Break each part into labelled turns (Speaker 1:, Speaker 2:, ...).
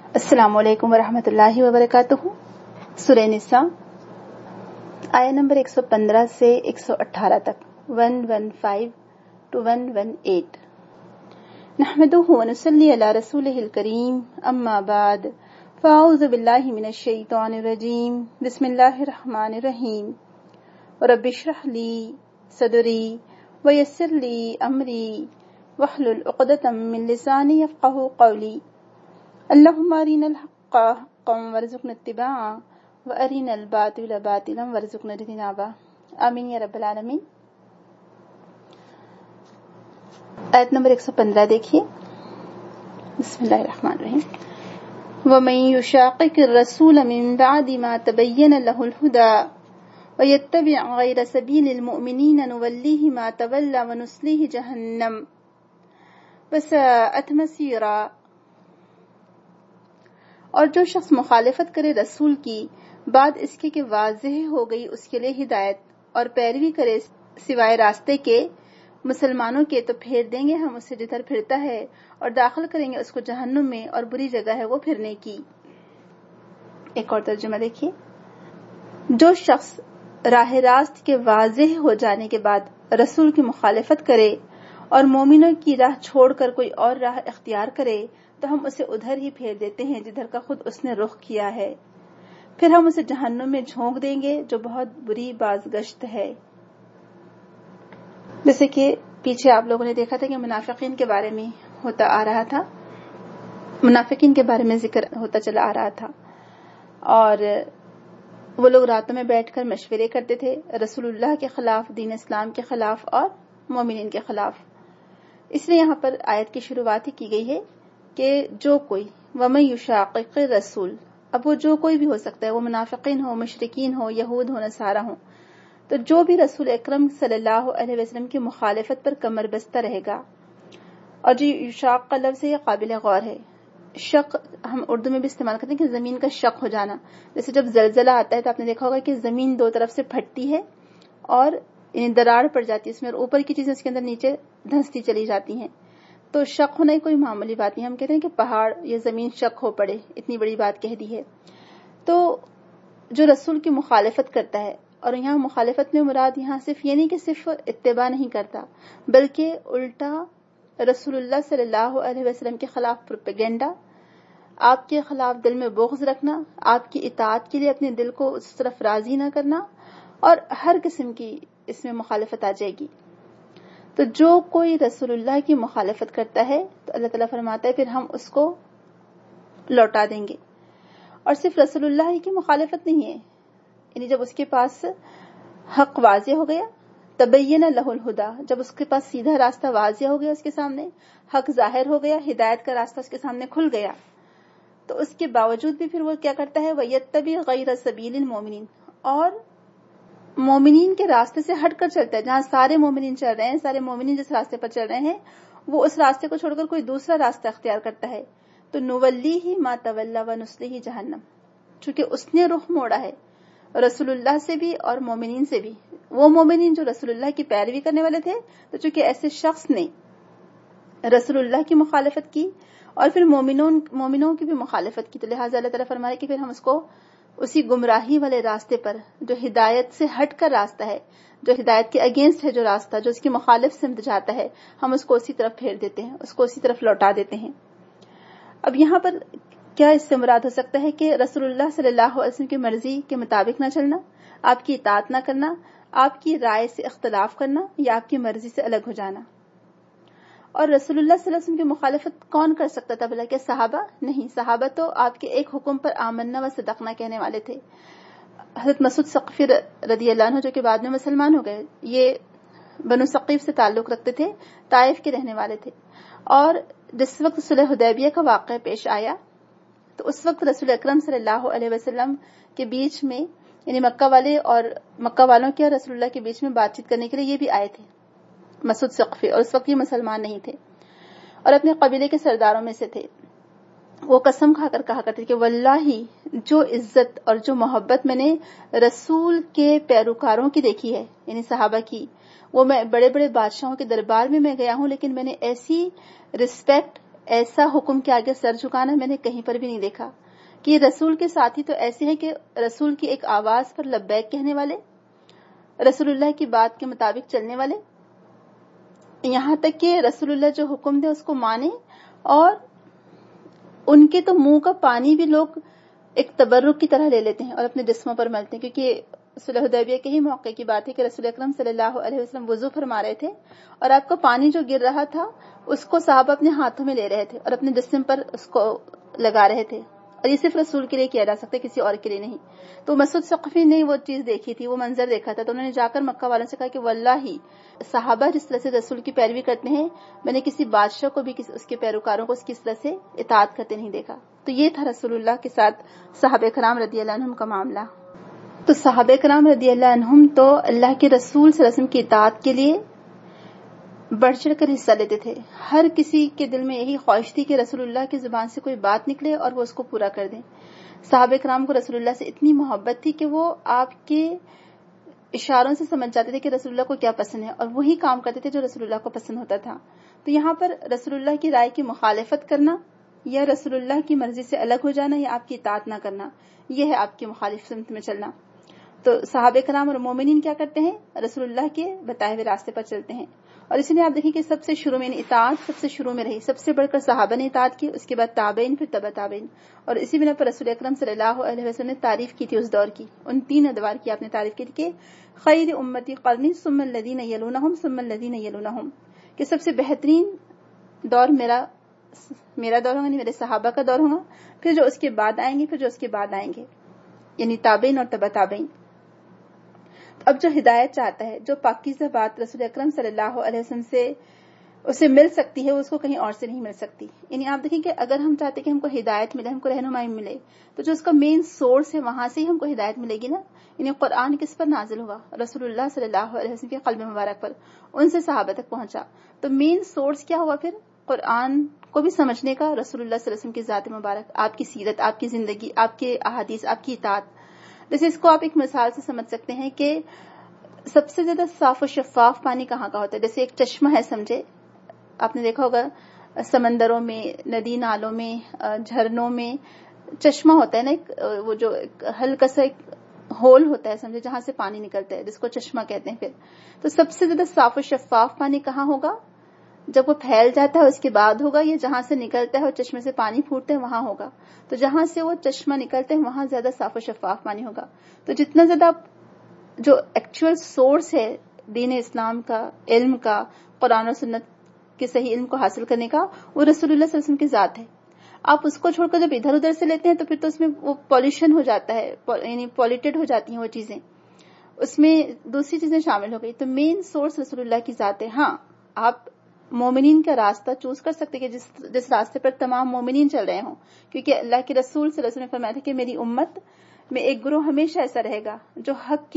Speaker 1: السلام علیکم ورحمۃ اللہ وبرکاتہ۔ سورہ نساء آیہ نمبر 115 سے 118 تک، 115 to 118۔ نحمدہ ونصلی علی رسولہ الکریم، اما بعد، فاعوذ باللہ من الشیطان الرجیم، بسم اللہ الرحمن الرحیم۔ رب اشرح لی صدری ویسر لی امری واحلل عقدۃ من لسانی یفقہوا قولی۔ اللہم ارنا الحق حقا وارزقنا اتباعہ وارنا الباطل باطلا وارزقنا اجتنابہ، آمین یا رب العالمین۔ آیت نمبر 115 دیکھیے، بسم اللہ الرحمن الرحیم۔ ومن یشاقق الرسول من بعد ما تبین له الہدی ویتبع غیر سبیل المؤمنین نولیہ ما تولی ونصلیہ جہنم وساءت مصیرا۔ اور جو شخص مخالفت کرے رسول کی بعد اس کے کہ واضح ہو گئی اس کے لیے ہدایت، اور پیروی کرے سوائے راستے کے مسلمانوں کے، تو پھیر دیں گے ہم اسے جدھر پھرتا ہے، اور داخل کریں گے اس کو جہنم میں، اور بری جگہ ہے وہ پھرنے کی۔ ایک اور ترجمہ دیکھیے، جو شخص راہ راست کے واضح ہو جانے کے بعد رسول کی مخالفت کرے اور مومنوں کی راہ چھوڑ کر کوئی اور راہ اختیار کرے، تو ہم اسے ادھر ہی پھیر دیتے ہیں جدھر کا خود اس نے رخ کیا ہے، پھر ہم اسے جہنم میں جھونک دیں گے جو بہت بری بازگشت ہے۔ جیسے کہ پیچھے آپ لوگوں نے دیکھا تھا کہ منافقین کے بارے میں ہوتا آ رہا تھا، منافقین کے بارے میں ذکر ہوتا چلا آ رہا تھا، اور وہ لوگ راتوں میں بیٹھ کر مشورے کرتے تھے رسول اللہ کے خلاف، دین اسلام کے خلاف اور مومنین کے خلاف۔ اس لیے یہاں پر آیت کی شروعات ہی کی گئی ہے کہ جو کوئی، ومن یشاقق الرسول، اب وہ جو کوئی بھی ہو سکتا ہے، وہ منافقین ہو، مشرکین ہو، یہود ہو، نصارہ ہو، تو جو بھی رسول اکرم صلی اللہ علیہ وسلم کی مخالفت پر کمر بستہ رہے گا۔ اور جو یشاق کا لفظ ہے یہ قابل غور ہے۔ شق ہم اردو میں بھی استعمال کرتے ہیں کہ زمین کا شق ہو جانا، جیسے جب زلزلہ آتا ہے تو آپ نے دیکھا ہوگا کہ زمین دو طرف سے پھٹتی ہے اور دراڑ پڑ جاتی ہے اس میں، اور اوپر کی چیزیں اس کے اندر نیچے دھنستی چلی جاتی ہیں۔ تو شق ہونا کوئی معمولی بات نہیں، ہم کہتے ہیں کہ پہاڑ یا زمین شق ہو پڑے، اتنی بڑی بات کہہ دی ہے۔ تو جو رسول کی مخالفت کرتا ہے، اور یہاں مخالفت میں مراد یہاں صرف یہ نہیں کہ صرف اتباع نہیں کرتا، بلکہ الٹا رسول اللہ صلی اللہ علیہ وسلم کے خلاف پروپیگنڈا، آپ کے خلاف دل میں بغض رکھنا، آپ کی اطاعت کے لیے اپنے دل کو اس طرف راضی نہ کرنا، اور ہر قسم کی اس میں مخالفت آ جائے گی۔ تو جو کوئی رسول اللہ کی مخالفت کرتا ہے تو اللہ تعالیٰ فرماتا ہے پھر ہم اس کو لوٹا دیں گے۔ اور صرف رسول اللہ ہی کی مخالفت نہیں ہے، یعنی جب اس کے پاس حق واضح ہو گیا، تبین لہ الہدی، جب اس کے پاس سیدھا راستہ واضح ہو گیا، اس کے سامنے حق ظاہر ہو گیا، ہدایت کا راستہ اس کے سامنے کھل گیا، تو اس کے باوجود بھی پھر وہ کیا کرتا ہے، وَيَتَّبِعْ غَيْرَ سَبِيلِ الْمُؤْمِنِينَ، اور مومنین کے راستے سے ہٹ کر چلتا ہے، جہاں سارے مومنین چل رہے ہیں، سارے مومنین جس راستے پر چل رہے ہیں، وہ اس راستے کو چھوڑ کر کوئی دوسرا راستہ اختیار کرتا ہے، تو نولیہ ما تولی ونصلیہ جہنم، چونکہ اس نے رخ موڑا ہے رسول اللہ سے بھی اور مومنین سے بھی، وہ مومنین جو رسول اللہ کی پیروی کرنے والے تھے، تو چونکہ ایسے شخص نے رسول اللہ کی مخالفت کی اور پھر مومنوں کی بھی مخالفت کی، تو لہٰذا اللہ تعالیٰ فرمائے کہ پھر ہم اس کو اسی گمراہی والے راستے پر، جو ہدایت سے ہٹ کر راستہ ہے، جو ہدایت کے اگینسٹ ہے، جو راستہ جو اس کی مخالف سمت جاتا ہے، ہم اس کو اسی طرف پھیر دیتے ہیں، اس کو اسی طرف لوٹا دیتے ہیں۔ اب یہاں پر کیا اس سے مراد ہو سکتا ہے کہ رسول اللہ صلی اللہ علیہ وسلم کی مرضی کے مطابق نہ چلنا، آپ کی اطاعت نہ کرنا، آپ کی رائے سے اختلاف کرنا، یا آپ کی مرضی سے الگ ہو جانا۔ اور رسول اللہ صلی اللہ علیہ وسلم کی مخالفت کون کر سکتا تھا بھلا؟ کہ صحابہ؟ نہیں، صحابہ تو آپ کے ایک حکم پر آمنا و صدقنا کہنے والے تھے۔ حضرت مسعود ثقفی رضی اللہ عنہ جو کہ بعد میں مسلمان ہو گئے، یہ بنو ثقیف سے تعلق رکھتے تھے، طائف کے رہنے والے تھے، اور جس وقت صلح حدیبیہ کا واقعہ پیش آیا تو اس وقت رسول اکرم صلی اللہ علیہ وسلم کے بیچ میں، یعنی مکہ والوں کے اور رسول اللہ کے بیچ میں بات چیت کرنے کے لیے یہ بھی آئے تھے مسعود ثقفی، اور اس وقت یہ مسلمان نہیں تھے اور اپنے قبیلے کے سرداروں میں سے تھے۔ وہ قسم کھا کر کہا کرتے کہ واللہ، جو عزت اور جو محبت میں نے رسول کے پیروکاروں کی دیکھی ہے، یعنی صحابہ کی، وہ میں بڑے بڑے بادشاہوں کے دربار میں گیا ہوں، لیکن میں نے ایسی رسپیکٹ، ایسا حکم کے آگے سر جھکانا میں نے کہیں پر بھی نہیں دیکھا کہ یہ رسول کے ساتھی تو ایسے ہیں کہ رسول کی ایک آواز پر لبیک کہنے والے، رسول اللہ کی بات کے مطابق چلنے والے، یہاں تک کہ رسول اللہ جو حکم دے اس کو مانے، اور ان کے تو منہ کا پانی بھی لوگ ایک تبرک کی طرح لے لیتے ہیں اور اپنے جسموں پر ملتے ہیں، کیونکہ صلح حدیبیہ کے ہی موقع کی بات ہے کہ رسول اکرم صلی اللہ علیہ وسلم وضو فرما رہے تھے اور آپ کا پانی جو گر رہا تھا اس کو صحابہ اپنے ہاتھوں میں لے رہے تھے اور اپنے جسم پر اس کو لگا رہے تھے، اور یہ صرف رسول کے لیے کیا جا سکتا ہے، کسی اور کے لیے نہیں۔ تو مسعود ثقفی نے وہ چیز دیکھی تھی، وہ منظر دیکھا تھا، تو انہوں نے جا کر مکہ والوں سے کہا کہ واللہ صحابہ جس طرح سے رسول کی پیروی کرتے ہیں میں نے کسی بادشاہ کو بھی اس کے پیروکاروں کو کس طرح سے اطاعت کرتے نہیں دیکھا۔ تو یہ تھا رسول اللہ کے ساتھ صحابہ کرام رضی اللہ عنہم کا معاملہ۔ تو صحابہ کرام رضی اللہ عنہم تو اللہ کے رسول صلی اللہ علیہ وسلم کی اطاعت کے لیے بڑھ چڑھ کر حصہ لیتے تھے، ہر کسی کے دل میں یہی خواہش تھی کہ رسول اللہ کی زبان سے کوئی بات نکلے اور وہ اس کو پورا کر دیں۔ صحابہ کرام کو رسول اللہ سے اتنی محبت تھی کہ وہ آپ کے اشاروں سے سمجھ جاتے تھے کہ رسول اللہ کو کیا پسند ہے، اور وہی کام کرتے تھے جو رسول اللہ کو پسند ہوتا تھا۔ تو یہاں پر رسول اللہ کی رائے کی مخالفت کرنا یا رسول اللہ کی مرضی سے الگ ہو جانا یا آپ کی اطاعت نہ کرنا، یہ ہے آپ کی مخالف سمت میں چلنا۔ تو صحابہ کرام اور مومنین کیا کرتے ہیں؟ رسول اللہ کے بتائے ہوئے راستے پر چلتے ہیں، اور اس لیے آپ دیکھیں کہ سب سے شروع میں اطاعت سب سے شروع میں رہی، سب سے بڑھ کر صحابہ نے اطاعت کی، اس کے بعد تابعین، پھر تبع تابعین، اور اسی بنا پر رسول اکرم صلی اللہ علیہ وسلم نے تعریف کی تھی اس دور کی، ان 3 ادوار کی آپ نے تعریف کی تھی کہ خیر امتی قرنی ثم الذین یلونہم ثم الذین یلونہم، کہ سب سے بہترین دور میرا دور ہوگا، میرے صحابہ کا دور ہوگا، پھر جو اس کے بعد آئیں گے، پھر جو اس کے بعد آئیں گے، یعنی تابعین اور تبع تابعین۔ اب جو ہدایت چاہتا ہے، جو پاکیزہ بات رسول اکرم صلی اللہ علیہ وسلم سے اسے مل سکتی ہے، وہ اس کو کہیں اور سے نہیں مل سکتی۔ یعنی آپ دیکھیں کہ اگر ہم چاہتے ہیں کہ ہم کو ہدایت ملے، ہم کو رہنمائی ملے، تو جو اس کا مین سورس ہے وہاں سے ہی ہم کو ہدایت ملے گی نا۔ یعنی قرآن کس پر نازل ہوا؟ رسول اللہ صلی اللہ علیہ وسلم کے قلب مبارک پر، ان سے صحابہ تک پہنچا۔ تو مین سورس کیا ہوا پھر؟ قرآن کو بھی سمجھنے کا، رسول اللہ صلی اللہ علیہ وسلم کی ذات مبارک، آپ کی سیرت، آپ کی زندگی، آپ کے احادیث، آپ کی اطاعت۔ جیسے اس کو آپ ایک مثال سے سمجھ سکتے ہیں کہ سب سے زیادہ صاف و شفاف پانی کہاں کا ہوتا ہے؟ جیسے ایک چشمہ ہے، سمجھے آپ نے دیکھا ہوگا سمندروں میں، ندی نالوں میں، جھرنوں میں چشمہ ہوتا ہے نا، ایک وہ جو ہلکا سا ایک ہول ہوتا ہے، سمجھے، جہاں سے پانی نکلتا ہے، جس کو چشمہ کہتے ہیں۔ پھر تو سب سے زیادہ صاف و شفاف پانی کہاں ہوگا؟ جب وہ پھیل جاتا ہے اس کے بعد ہوگا، یا جہاں سے نکلتا ہے اور چشمے سے پانی پھوٹتا ہے وہاں ہوگا؟ تو جہاں سے وہ چشمہ نکلتا ہے وہاں زیادہ صاف و شفاف پانی ہوگا۔ تو جتنا زیادہ جو ایکچوئل سورس ہے دین اسلام کا، علم کا، قرآن و سنت کے صحیح علم کو حاصل کرنے کا، وہ رسول اللہ صلی اللہ علیہ وسلم کی ذات ہے۔ آپ اس کو چھوڑ کر جب ادھر ادھر سے لیتے ہیں تو پھر تو اس میں وہ پولیوشن ہو جاتا ہے، یعنی پولیوٹیڈ ہو جاتی ہیں وہ چیزیں، اس میں دوسری چیزیں شامل ہو گئی۔ تو مین سورس رسول اللہ کی ذات ہے۔ ہاں، آپ مومنین کا راستہ چوز کر سکتے کہ جس راستے پر تمام مومنین چل رہے ہوں، کیونکہ اللہ کے رسول صلی اللہ علیہ وسلم نے فرمایا تھا کہ میری امت میں ایک گروہ ہمیشہ ایسا رہے گا جو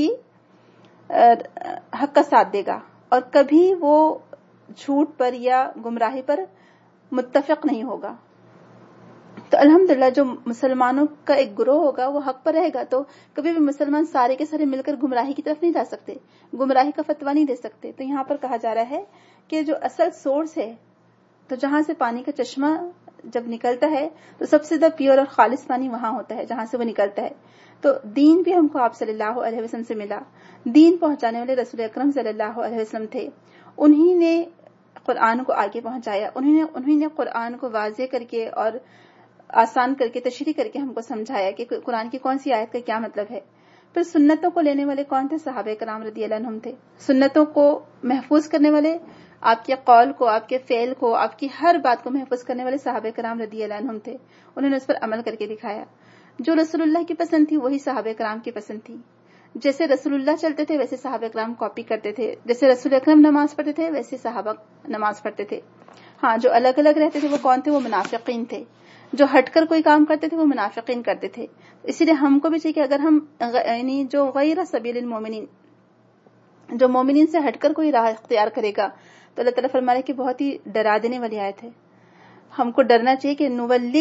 Speaker 1: حق کا ساتھ دے گا، اور کبھی وہ جھوٹ پر یا گمراہی پر متفق نہیں ہوگا۔ تو الحمدللہ جو مسلمانوں کا ایک گروہ ہوگا وہ حق پر رہے گا، تو کبھی بھی مسلمان سارے کے سارے مل کر گمراہی کی طرف نہیں جا سکتے، گمراہی کا فتویٰ نہیں دے سکتے۔ تو یہاں پر کہا جا رہا ہے کہ جو اصل سورس ہے، تو جہاں سے پانی کا چشمہ جب نکلتا ہے تو سب سے زیادہ پیور اور خالص پانی وہاں ہوتا ہے جہاں سے وہ نکلتا ہے۔ تو دین بھی ہم کو آپ صلی اللہ علیہ وسلم سے ملا، دین پہنچانے والے رسول اکرم صلی اللہ علیہ وسلم تھے، انہی نے قرآن کو آگے پہنچایا، انہی نے قرآن کو واضح کر کے اور آسان کر کے، تشریح کر کے ہم کو سمجھایا کہ قرآن کی کون سی آیت کا کیا مطلب ہے۔ پھر سنتوں کو لینے والے کون تھے؟ صحابہ کرام رضی اللہ عنہم تھے۔ سنتوں کو محفوظ کرنے والے، آپ کے قول کو، آپ کے فعل کو، آپ کی ہر بات کو محفوظ کرنے والے صحابہ کرام رضی اللہ عنہم تھے، انہوں نے اس پر عمل کر کے دکھایا۔ جو رسول اللہ کی پسند تھی وہی صحابہ کرام کی پسند تھی، جیسے رسول اللہ چلتے تھے ویسے صحابہ کرام کاپی کرتے تھے، جیسے رسول اکرم نماز پڑھتے تھے ویسے صحابہ نماز پڑھتے تھے۔ ہاں، جو الگ الگ رہتے تھے وہ کون تھے؟ وہ منافقین تھے، جو ہٹ کر کوئی کام کرتے تھے وہ منافقین کرتے تھے۔ اسی لیے ہم کو بھی چاہیے کہ اگر ہم یعنی جو غیر سبیل المومنین، جو مومنین سے ہٹ کر کوئی راہ اختیار کرے گا، تو اللہ تعالیٰ فرما رہے کہ بہت ہی ڈرا دینے والی آیت ہے۔ ہم کو ڈرنا چاہیے کہ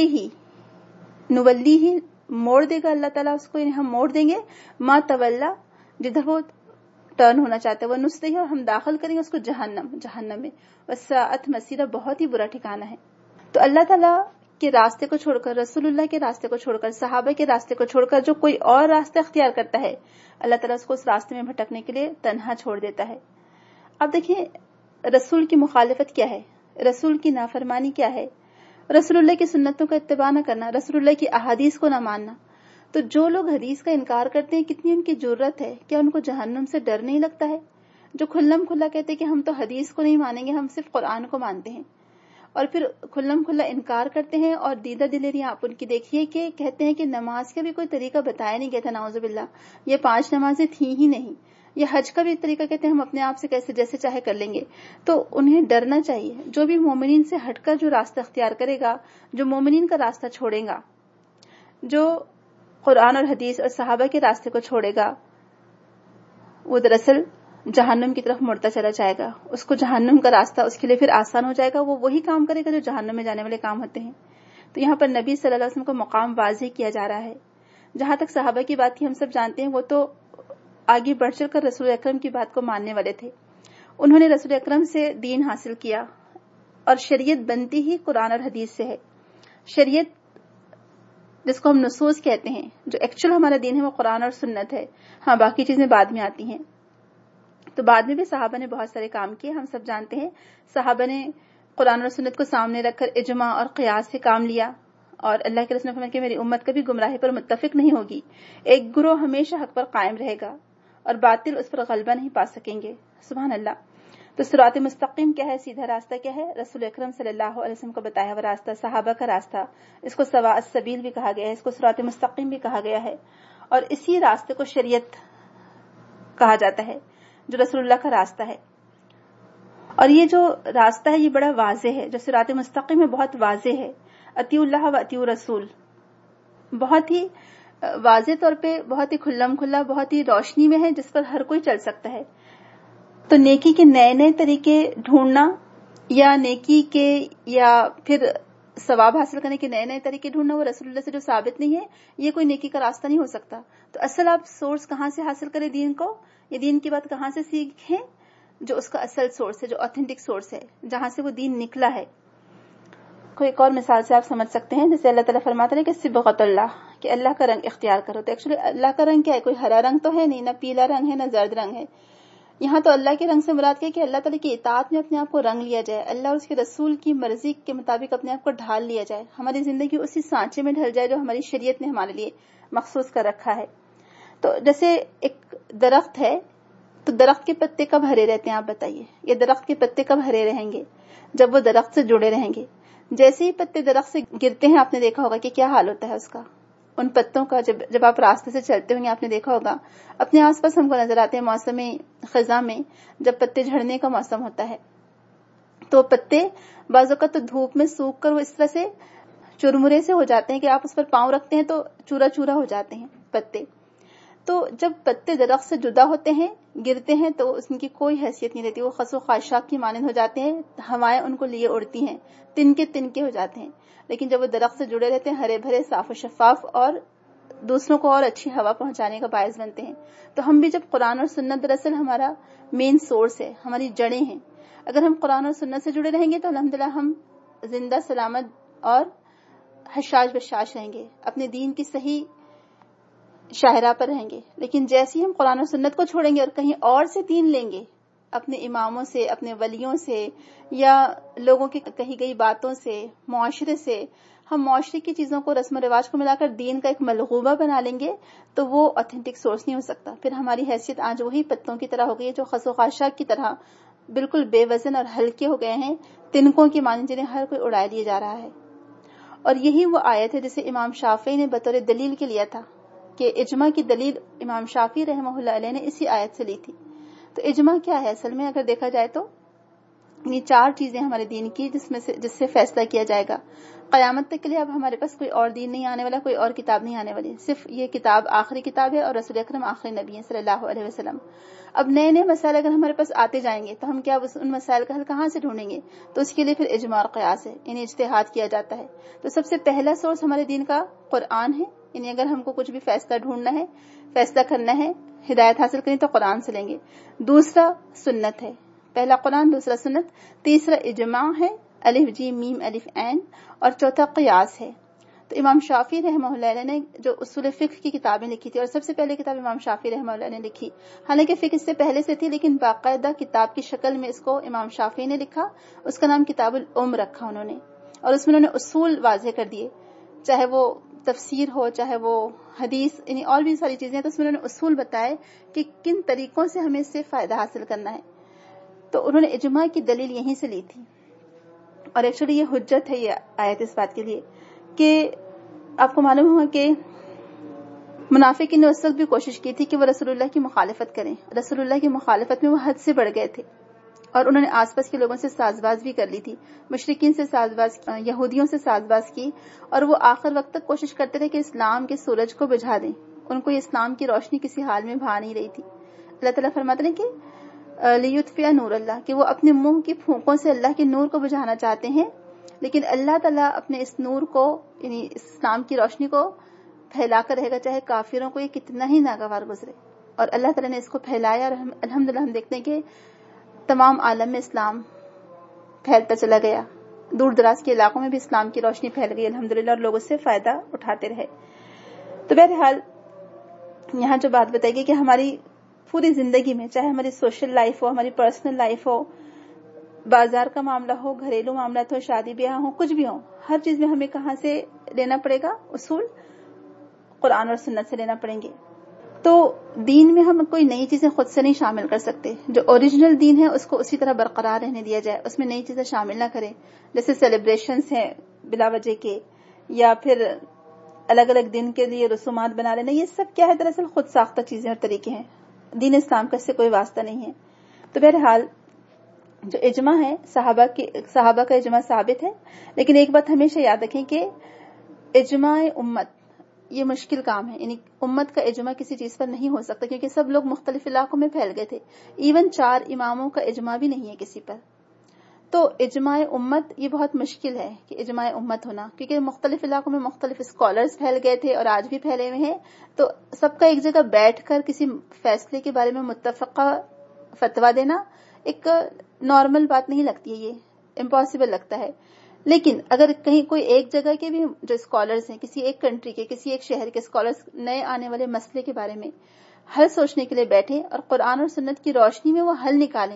Speaker 1: نولی ہی موڑ دے گا اللہ تعالیٰ اس کو، یعنی ہم موڑ دیں گے ما تولا، جدھر وہ ٹرن ہونا چاہتا ہے، وہ نصرہ، اور ہم داخل کریں گے اس کو جہنم میں، وساءت مصیرا، بہت ہی برا ٹھکانہ ہے۔ تو اللہ تعالیٰ کے راستے کو چھوڑ کر, رسول اللہ کے راستے کو چھوڑ کر, صحابہ کے راستے کو چھوڑ کر جو کوئی اور راستہ اختیار کرتا ہے, اللہ تعالیٰ اس کو اس راستے میں بھٹکنے کے لیے تنہا چھوڑ دیتا ہے. اب دیکھیں رسول کی مخالفت کیا ہے, رسول کی نافرمانی کیا ہے, رسول اللہ کی سنتوں کا اتباع نہ کرنا, رسول اللہ کی احادیث کو نہ ماننا. تو جو لوگ حدیث کا انکار کرتے ہیں, کتنی ان کی جرت ہے, کیا ان کو جہنم سے ڈر نہیں لگتا ہے؟ جو کھلم کھلا کہتے ہیں کہ ہم تو حدیث کو نہیں مانیں گے, ہم صرف قرآن کو مانتے ہیں, اور پھر کھلم کھلا انکار کرتے ہیں. اور دیدہ دلیری آپ ان کی دیکھیے کہ کہتے ہیں کہ نماز کا بھی کوئی طریقہ بتایا نہیں گیا تھا, نعوذ باللہ, یہ 5 نمازیں تھیں ہی نہیں. یہ حج کا بھی طریقہ کہتے ہیں ہم اپنے آپ سے کیسے جیسے چاہے کر لیں گے. تو انہیں ڈرنا چاہیے. جو بھی مومنین سے ہٹ کر جو راستہ اختیار کرے گا, جو مومنین کا راستہ چھوڑے گا, جو قرآن اور حدیث اور صحابہ کے راستے کو چھوڑے گا, وہ دراصل جہنم کی طرف مڑتا چلا جائے گا. اس کو جہنم کا راستہ اس کے لیے پھر آسان ہو جائے گا, وہ وہی کام کرے گا جو جہنم میں جانے والے کام ہوتے ہیں. تو یہاں پر نبی صلی اللہ علیہ وسلم کو مقام واضح کیا جا رہا ہے. جہاں تک صحابہ کی بات کی ہم سب جانتے ہیں, وہ تو آگے بڑھ چل کر رسول اکرم کی بات کو ماننے والے تھے. انہوں نے رسول اکرم سے دین حاصل کیا, اور شریعت بنتی ہی قرآن اور حدیث سے ہے. شریعت جس کو ہم نصوص کہتے ہیں, جو ایکچوئل ہمارا دین ہے, وہ قرآن اور سنت ہے. ہاں باقی چیزیں بعد میں آتی ہیں. تو بعد میں بھی صحابہ نے بہت سارے کام کیے, ہم سب جانتے ہیں. صحابہ نے قرآن اور سنت کو سامنے رکھ کر اجماع اور قیاس سے کام لیا, اور اللہ کے رسول نے فرمایا کہ میری امت کبھی گمراہی پر متفق نہیں ہوگی. ایک گروہ ہمیشہ حق پر قائم رہے گا اور باطل اس پر غلبہ نہیں پا سکیں گے. سبحان اللہ. تو صراط مستقیم کیا ہے, سیدھا راستہ کیا ہے؟ رسول اکرم صلی اللہ علیہ وسلم کو بتایا ہوا راستہ, صحابہ کا راستہ. اس کو سواء السبیل بھی کہا گیا ہے, اس کو صراط مستقیم بھی کہا گیا ہے. اور اسی راستے کو شریعت کہا جاتا ہے, جو رسول اللہ کا راستہ ہے. اور یہ جو راستہ ہے یہ بڑا واضح ہے, جو صراط مستقیم ہے بہت واضح ہے. اطیعوا اللہ و اطیعوا الرسول, بہت ہی واضح طور پہ, بہت ہی کھلم کھلا, بہت ہی روشنی میں ہے, جس پر ہر کوئی چل سکتا ہے. تو نیکی کے نئے نئے طریقے ڈھونڈنا, یا نیکی کے یا پھر ثواب حاصل کرنے کے نئے نئے طریقے ڈھونڈنا, وہ رسول اللہ سے جو ثابت نہیں ہے, یہ کوئی نیکی کا راستہ نہیں ہو سکتا. تو اصل آپ سورس کہاں سے حاصل کریں دین کو, یہ دین کی بات کہاں سے سیکھیں؟ جو اس کا اصل سورس ہے, جو اوتھینٹک سورس ہے, جہاں سے وہ دین نکلا ہے. کوئی ایک اور مثال سے آپ سمجھ سکتے ہیں, جیسے اللہ تعالیٰ فرماتا ہے کہ صبغۃ اللہ, کہ اللہ کا رنگ اختیار کرو. تو ایکچولی اللہ کا رنگ کیا ہے؟ کوئی ہرا رنگ تو ہے نہیں, نہ پیلا رنگ ہے, نہ زرد رنگ ہے. یہاں تو اللہ کے رنگ سے مراد کیا کہ اللہ تعالیٰ کی اطاعت میں اپنے آپ کو رنگ لیا جائے, اللہ اور اس کے رسول کی مرضی کے مطابق اپنے آپ کو ڈھال لیا جائے, ہماری زندگی اسی سانچے میں ڈھل جائے جو ہماری شریعت نے ہمارے لیے مخصوص کر رکھا ہے. تو جیسے ایک درخت ہے, تو درخت کے پتے کب ہرے رہتے ہیں آپ بتائیے؟ یہ درخت کے پتے کب ہرے رہیں گے؟ جب وہ درخت سے جڑے رہیں گے. جیسے ہی پتے درخت سے گرتے ہیں, آپ نے دیکھا ہوگا کہ کیا حال ہوتا ہے اس کا, ان پتوں کا. جب آپ راستے سے چلتے ہوں گے آپ نے دیکھا ہوگا, اپنے آس پاس ہم کو نظر آتے ہیں موسم خزاں میں, جب پتے جھڑنے کا موسم ہوتا ہے, تو پتے بعض اوقات تو دھوپ میں سوکھ کر وہ اس طرح سے چرمرے سے ہو جاتے ہیں کہ آپ اس پر پاؤں رکھتے ہیں تو چورا چورا ہو جاتے ہیں پتے. تو جب پتے درخت سے جدا ہوتے ہیں, گرتے ہیں, تو اس کی کوئی حیثیت نہیں رہتی, وہ خس و خاشاک کی مانند ہو جاتے ہیں, ہوائیں ان کو لیے اڑتی ہیں, تنکے ہو جاتے ہیں. لیکن جب وہ درخت سے جڑے رہتے ہیں, ہرے بھرے, صاف و شفاف, اور دوسروں کو اور اچھی ہوا پہنچانے کا باعث بنتے ہیں. تو ہم بھی جب قرآن اور سنت دراصل ہمارا مین سورس ہے, ہماری جڑیں ہیں, اگر ہم قرآن اور سنت سے جڑے رہیں گے تو الحمدللہ ہم زندہ سلامت اور حشاش بشاش رہیں گے, اپنے دین کی صحیح شاہراہ پر رہیں گے. لیکن جیسے ہی ہم قرآن اور سنت کو چھوڑیں گے اور کہیں اور سے دین لیں گے, اپنے اماموں سے, اپنے ولیوں سے, یا لوگوں کی کہی گئی باتوں سے, معاشرے سے, ہم معاشرے کی چیزوں کو, رسم و رواج کو ملا کر دین کا ایک ملغوبہ بنا لیں گے, تو وہ اوتھینٹک سورس نہیں ہو سکتا. پھر ہماری حیثیت آج وہی پتوں کی طرح ہو گئی ہے جو خس و خاشاک کی طرح بالکل بے وزن اور ہلکے ہو گئے ہیں, تنکوں کی مانند جنہیں ہر کوئی اڑا لیا جا رہا ہے. اور یہی وہ آیت ہے جسے امام شافعی نے بطور دلیل کے لیا تھا, کہ اجماع کی دلیل امام شافعی رحمہ اللہ علیہ نے اسی آیت سے لی تھی. تو اجماع کیا ہے اصل میں؟ اگر دیکھا جائے تو یہ 4 چیزیں ہمارے دین کی جس سے فیصلہ کیا جائے گا. قیامت تک کے لیے اب ہمارے پاس کوئی اور دین نہیں آنے والا, کوئی اور کتاب نہیں آنے والی, صرف یہ کتاب آخری کتاب ہے, اور رسول اکرم آخری نبی ہیں صلی اللہ علیہ وسلم. اب نئے نئے مسائل اگر ہمارے پاس آتے جائیں گے تو ہم کیا ان مسائل کا حل کہاں سے ڈھونڈیں گے؟ تو اس کے لیے پھر اجماع اور قیاس ہے, یعنی اجتہاد کیا جاتا ہے. تو سب سے پہلا سورس ہمارے دین کا قرآن ہے, یعنی اگر ہم کو کچھ بھی فیصلہ ڈھونڈنا ہے, فیصلہ کرنا ہے, ہدایت حاصل کرنی تو قرآن سے لیں گے. دوسرا سنت ہے, پہلا قرآن, دوسرا سنت, تیسرا اجماع ہے, الف جیم میم الف عین، اور چوتھا قیاس ہے۔ تو امام شافعی رحمہ اللہ علیہ نے جو اصول فقہ کی کتابیں لکھی تھی، اور سب سے پہلے کتاب امام شافعی رحمہ اللہ نے لکھی، حالانکہ فقہ اس سے پہلے سے تھی لیکن باقاعدہ کتاب کی شکل میں اس کو امام شافعی نے لکھا، اس کا نام کتاب الام رکھا انہوں نے، اور اس میں انہوں نے اصول واضح کر دیے، چاہے وہ تفسیر ہو چاہے وہ حدیث، یعنی اور بھی ساری چیزیں، تو اس میں انہوں نے اصول بتائے کہ کن طریقوں سے ہمیں اس سے فائدہ حاصل کرنا ہے۔ تو انہوں نے اجماع کی دلیل یہیں سے لی تھی، اور ایکچولی یہ حجت ہے یہ آیت اس بات کے لیے کہ آپ کو معلوم ہوگا کہ منافقین نے اس وقت بھی کوشش کی تھی کہ وہ رسول اللہ کی مخالفت کریں، رسول اللہ کی مخالفت میں وہ حد سے بڑھ گئے تھے، اور انہوں نے آس پاس کے لوگوں سے ساز باز بھی کر لی تھی، مشرکین سے ساز باز، یہودیوں سے ساز باز کی، اور وہ آخر وقت تک کوشش کرتے تھے کہ اسلام کے سورج کو بجھا دیں، ان کو اسلام کی روشنی کسی حال میں بھا نہیں رہی تھی۔ اللہ تعالیٰ فرماتے ہیں کہ لیطفئ نور اللہ، کہ وہ اپنے منہ کی پھونکوں سے اللہ کے نور کو بجھانا چاہتے ہیں، لیکن اللہ تعالیٰ اپنے اس نور کو، یعنی اسلام کی روشنی کو پھیلا کر رہے گا، چاہے کافروں کو یہ کتنا ہی ناگوار گزرے، اور اللہ تعالیٰ نے اس کو پھیلایا، اور الحمدللہ ہم دیکھتے ہیں کہ تمام عالم میں اسلام پھیلتا چلا گیا، دور دراز کے علاقوں میں بھی اسلام کی روشنی پھیل گئی الحمدللہ، اور لوگ اس سے فائدہ اٹھاتے رہے۔ تو بہرحال یہاں جو بات بتائی گئی کہ ہماری پوری زندگی میں، چاہے ہماری سوشل لائف ہو، ہماری پرسنل لائف ہو، بازار کا معاملہ ہو، گھریلو معاملات ہو، شادی بیاہ ہو، کچھ بھی ہو، ہر چیز میں ہمیں کہاں سے لینا پڑے گا اصول؟ قرآن اور سنت سے لینا پڑیں گے۔ تو دین میں ہم کوئی نئی چیزیں خود سے نہیں شامل کر سکتے، جو اوریجنل دین ہے اس کو اسی طرح برقرار رہنے دیا جائے، اس میں نئی چیزیں شامل نہ کریں، جیسے سیلیبریشنز ہیں بلا وجہ کے، یا پھر الگ الگ دن کے لیے رسومات بنا لینا، یہ سب کیا ہے؟ دراصل خود ساختہ چیزیں اور طریقے ہیں، دین اسلام کا اس سے کوئی واسطہ نہیں ہے۔ تو بہرحال جو اجماع ہے، صحابہ کا اجماع ثابت ہے، لیکن ایک بات ہمیشہ یاد رکھیں کہ اجماع امت یہ مشکل کام ہے، یعنی امت کا اجماع کسی چیز پر نہیں ہو سکتا، کیونکہ سب لوگ مختلف علاقوں میں پھیل گئے تھے، ایون 4 اماموں کا اجماع بھی نہیں ہے کسی پر۔ تو اجماع امت یہ بہت مشکل ہے کہ اجماع امت ہونا، کیونکہ مختلف علاقوں میں مختلف اسکالرز پھیل گئے تھے اور آج بھی پھیلے ہوئے ہیں، تو سب کا ایک جگہ بیٹھ کر کسی فیصلے کے بارے میں متفقہ فتویٰ دینا ایک نارمل بات نہیں لگتی ہے، یہ امپاسبل لگتا ہے۔ لیکن اگر کہیں کوئی ایک جگہ کے بھی جو اسکالرز ہیں، کسی ایک کنٹری کے، کسی ایک شہر کے اسکالرز نئے آنے والے مسئلے کے بارے میں حل سوچنے کے لیے بیٹھیں اور قرآن اور سنت کی روشنی میں وہ حل نکالیں،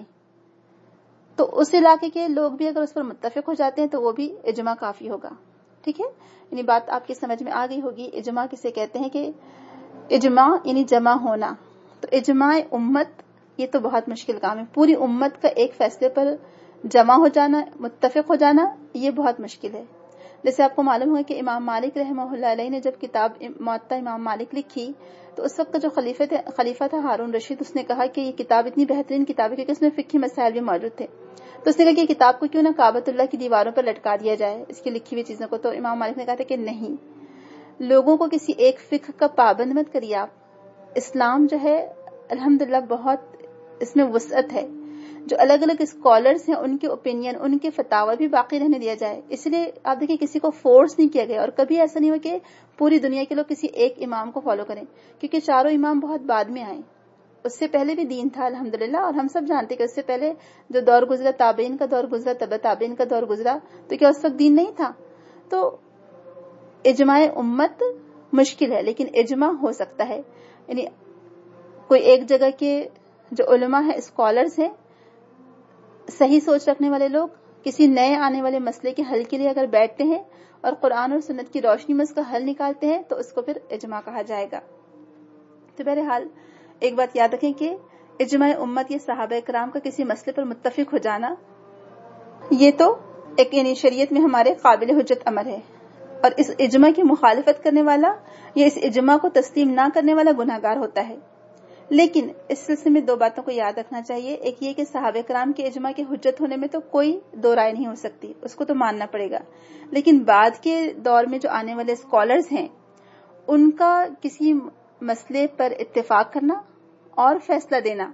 Speaker 1: تو اس علاقے کے لوگ بھی اگر اس پر متفق ہو جاتے ہیں تو وہ بھی اجماع کافی ہوگا۔ ٹھیک ہے، یعنی بات آپ کی سمجھ میں آ گئی ہوگی۔ اجماع کسے کہتے ہیں کہ اجماع یعنی جمع ہونا، تو اجماع امت یہ تو بہت مشکل کام ہے، پوری امت کا ایک فیصلے پر جمع ہو جانا، متفق ہو جانا، یہ بہت مشکل ہے۔ جیسے آپ کو معلوم ہوگا کہ امام مالک رحمہ اللہ علیہ نے جب کتاب موطا امام مالک لکھی تو اس وقت کا جو خلیفہ تھا ہارون رشید، اس نے کہا کہ یہ کتاب اتنی بہترین کتاب ہے کیونکہ اس میں فقہی مسائل بھی موجود تھے، تو اس نے کہا کہ یہ کتاب کو کیوں نہ کعبۃ اللہ کی دیواروں پر لٹکا دیا جائے، اس کی لکھی ہوئی چیزوں کو۔ تو امام مالک نے کہا تھا کہ نہیں، لوگوں کو کسی ایک فقہ کا پابند مت کریے آپ، اسلام جو ہے الحمدللہ بہت اس میں وسعت ہے، جو الگ الگ اسکالرز ہیں ان کے اوپینین، ان کے فتاوی بھی باقی رہنے دیا جائے۔ اس لیے آپ دیکھیں کسی کو فورس نہیں کیا گیا، اور کبھی ایسا نہیں ہوا کہ پوری دنیا کے لوگ کسی ایک امام کو فالو کریں، کیونکہ 4 امام بہت بعد میں آئے، اس سے پہلے بھی دین تھا الحمدللہ، اور ہم سب جانتے کہ اس سے پہلے جو دور گزرا، تابعین کا دور گزرا، تبع تابعین کا دور گزرا، تو کیا اس وقت دین نہیں تھا؟ تو اجماع امت مشکل ہے، لیکن اجماع ہو سکتا ہے، یعنی کوئی ایک جگہ کے جو علماء ہیں، اسکالرز ہیں، صحیح سوچ رکھنے والے لوگ کسی نئے آنے والے مسئلے کے حل کے لیے اگر بیٹھتے ہیں اور قرآن اور سنت کی روشنی میں اس کا حل نکالتے ہیں تو اس کو پھر اجماع کہا جائے گا۔ تو بہرحال ایک بات یاد رکھیں کہ اجماع امت یہ صحابہ کرام کا کسی مسئلے پر متفق ہو جانا، یہ تو ایک یعنی شریعت میں ہمارے قابل حجت امر ہے، اور اس اجماع کی مخالفت کرنے والا یا اس اجماع کو تسلیم نہ کرنے والا گناہگار ہوتا ہے۔ لیکن اس سلسلے میں 2 باتوں کو یاد رکھنا چاہیے، ایک یہ کہ صحابہ کرام کے اجماع کی حجت ہونے میں تو کوئی 2 رائے نہیں ہو سکتی، اس کو تو ماننا پڑے گا، لیکن بعد کے دور میں جو آنے والے اسکالرز ہیں ان کا کسی مسئلے پر اتفاق کرنا اور فیصلہ دینا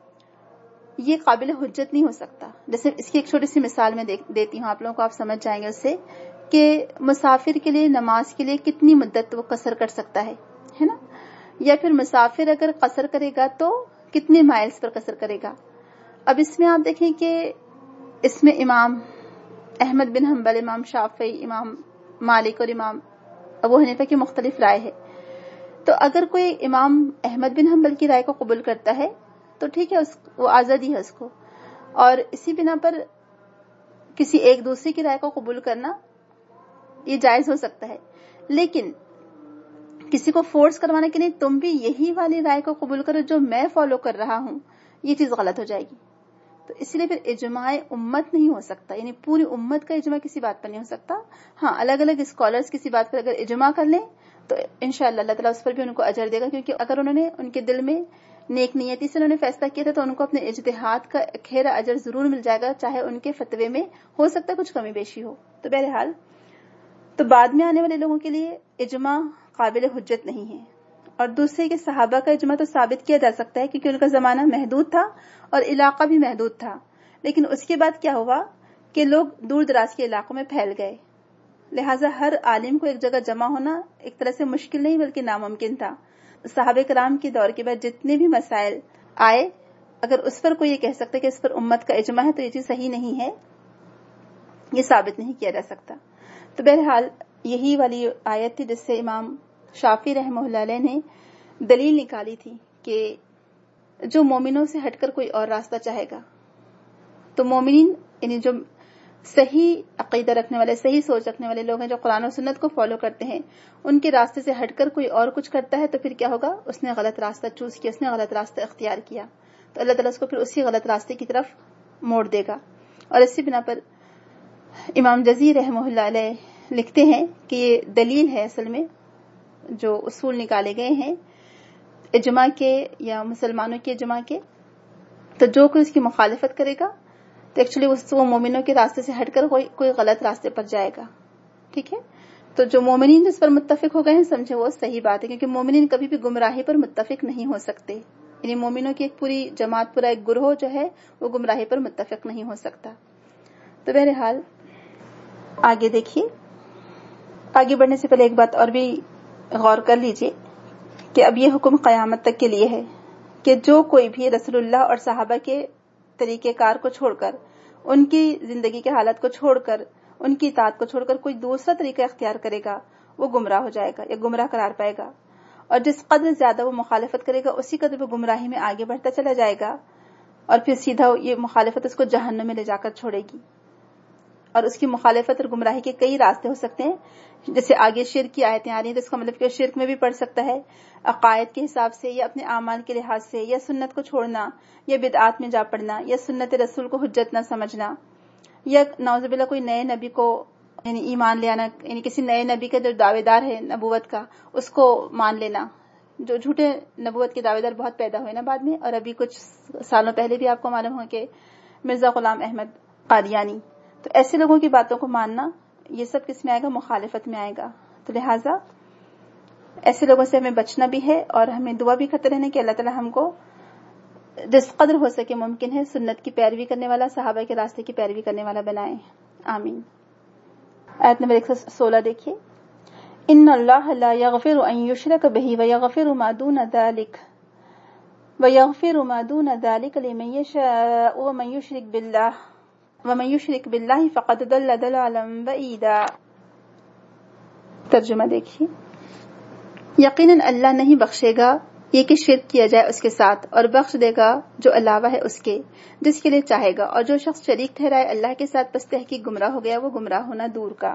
Speaker 1: یہ قابل حجت نہیں ہو سکتا۔ جیسے اس کی ایک چھوٹی سی مثال میں دیتی ہوں آپ لوگوں کو، آپ سمجھ جائیں گے اس سے کہ مسافر کے لیے نماز کے لیے کتنی مدت وہ قصر کر سکتا ہے نا، یا پھر مسافر اگر قصر کرے گا تو کتنے مائلز پر قصر کرے گا۔ اب اس میں آپ دیکھیں کہ اس میں امام احمد بن حنبل، امام شافعی، امام مالک اور امام ابو حنیفہ کی مختلف رائے ہے. تو اگر کوئی امام احمد بن حنبل کی رائے کو قبول کرتا ہے تو ٹھیک ہے، وہ آزادی ہے اس کو، اور اسی بنا پر کسی ایک دوسرے کی رائے کو قبول کرنا یہ جائز ہو سکتا ہے. لیکن کسی کو فورس کروانے کے لیے تم بھی یہی والی رائے کو قبول کرو جو میں فالو کر رہا ہوں، یہ چیز غلط ہو جائے گی. تو اس لیے پھر اجماع امت نہیں ہو سکتا، یعنی پوری امت کا اجماع کسی بات پر نہیں ہو سکتا. ہاں، الگ الگ اسکالرز کسی بات پر اگر اجماع کر لیں تو انشاءاللہ اللہ تعالیٰ اس پر بھی ان کو اجر دے گا، کیونکہ اگر انہوں نے ان کے دل میں نیک نیتی سے انہوں نے فیصلہ کیا تھا تو ان کو اپنے اجتہاد کا اکھیرا اجر ضرور مل جائے گا، چاہے ان کے فتوے میں ہو سکتا ہے کچھ کمی بیشی ہو. تو بہرحال تو بعد میں آنے والے لوگوں کے لیے اجماع قابل حجت نہیں ہے. اور دوسرے کہ صحابہ کا اجماع تو ثابت کیا جا سکتا ہے کیونکہ ان کا زمانہ محدود تھا اور علاقہ بھی محدود تھا. لیکن اس کے بعد کیا ہوا کہ لوگ دور دراز کے علاقوں میں پھیل گئے، لہٰذا ہر عالم کو ایک جگہ جمع ہونا ایک طرح سے مشکل نہیں بلکہ ناممکن تھا. صحابہ کرام کے دور کے بعد جتنے بھی مسائل آئے، اگر اس پر کوئی یہ کہہ سکتا ہے کہ اس پر امت کا اجماع ہے تو یہ چیز صحیح نہیں ہے، یہ ثابت نہیں کیا جا سکتا. تو بہرحال یہی والی آیت تھی جس سے امام شافعی رحمہ اللہ علیہ نے دلیل نکالی تھی کہ جو مومنوں سے ہٹ کر کوئی اور راستہ چاہے گا تو مومنین یعنی جو صحیح عقیدہ رکھنے والے، صحیح سوچ رکھنے والے لوگ ہیں جو قرآن و سنت کو فالو کرتے ہیں، ان کے راستے سے ہٹ کر کوئی اور کچھ کرتا ہے تو پھر کیا ہوگا، اس نے غلط راستہ چوز کیا، اس نے غلط راستہ اختیار کیا، تو اللہ تعالیٰ اس کو پھر اسی غلط راستے کی طرف موڑ دے گا. اور اسی بنا پر امام جزیر رحمہ اللہ علیہ لکھتے ہیں کہ یہ دلیل ہے اصل میں جو اصول نکالے گئے ہیں اجماع کے یا مسلمانوں کے اجماع کے، تو جو کوئی اس کی مخالفت کرے گا تو ایکچولی وہ مومنوں کے راستے سے ہٹ کر کوئی غلط راستے پر جائے گا. ٹھیک ہے، تو جو مومنین جس پر متفق ہو گئے ہیں سمجھے وہ صحیح بات ہے، کیونکہ مومنین کبھی بھی گمراہی پر متفق نہیں ہو سکتے، یعنی مومنوں کی ایک پوری جماعت، پورا ایک گروہ جو ہے وہ گمراہی پر متفق نہیں ہو سکتا. تو بہرحال آگے دیکھیے، آگے بڑھنے سے پہلے ایک بات اور بھی غور کر لیجئے کہ اب یہ حکم قیامت تک کے لیے ہے کہ جو کوئی بھی رسول اللہ اور صحابہ کے طریقہ کار کو چھوڑ کر، ان کی زندگی کے حالات کو چھوڑ کر، ان کی اطاعت کو چھوڑ کر کوئی دوسرا طریقہ اختیار کرے گا وہ گمراہ ہو جائے گا یا گمراہ قرار پائے گا. اور جس قدر زیادہ وہ مخالفت کرے گا اسی قدر وہ گمراہی میں آگے بڑھتا چلا جائے گا، اور پھر سیدھا یہ مخالفت اس کو جہنم میں لے جا کر چھوڑے گی. اور اس کی مخالفت اور گمراہی کے کئی راستے ہو سکتے ہیں، جیسے آگے شرک کی آیتیں آ رہی ہیں تو اس کا مطلب کہ شرک میں بھی پڑ سکتا ہے، عقائد کے حساب سے یا اپنے اعمال کے لحاظ سے، یا سنت کو چھوڑنا یا بدعات میں جا پڑنا، یا سنت رسول کو حجت نہ سمجھنا، یا نعوذ باللہ کوئی نئے نبی کو یعنی ایمان لے آنا، یعنی کسی نئے نبی کا جو دعوے دار ہے نبوت کا اس کو مان لینا. جو جھوٹے نبوت کے دعوے دار بہت پیدا ہوئے نا بعد میں، اور ابھی کچھ سالوں پہلے بھی آپ کو معلوم ہو کہ مرزا غلام احمد قادیانی، تو ایسے لوگوں کی باتوں کو ماننا یہ سب کس میں آئے گا، مخالفت میں آئے گا. تو لہٰذا ایسے لوگوں سے ہمیں بچنا بھی ہے اور ہمیں دعا بھی کرتے رہنا کہ اللہ تعالیٰ ہم کو جس قدر ہو سکے ممکن ہے سنت کی پیروی کرنے والا، صحابہ کے راستے کی پیروی کرنے والا بنائے. آمین. آیت نمبر 116 دیکھیے، ان اللہ لا یغفر ان یشرک بہ ویغفر ما دون ذلک لمن یشاء ومن یشرک باللہ فقد ضل ضلالا بعیدا. ترجمہ دیکھیے، یقیناً اللہ نہیں بخشے گا یہ کہ شرک کیا جائے اس کے ساتھ، اور بخش دے گا جو علاوہ ہے اس کے جس کے لیے چاہے گا، اور جو شخص شریک ٹھہرائے اللہ کے ساتھ پس تحقیق گمراہ ہو گیا وہ گمراہ ہونا دور کا.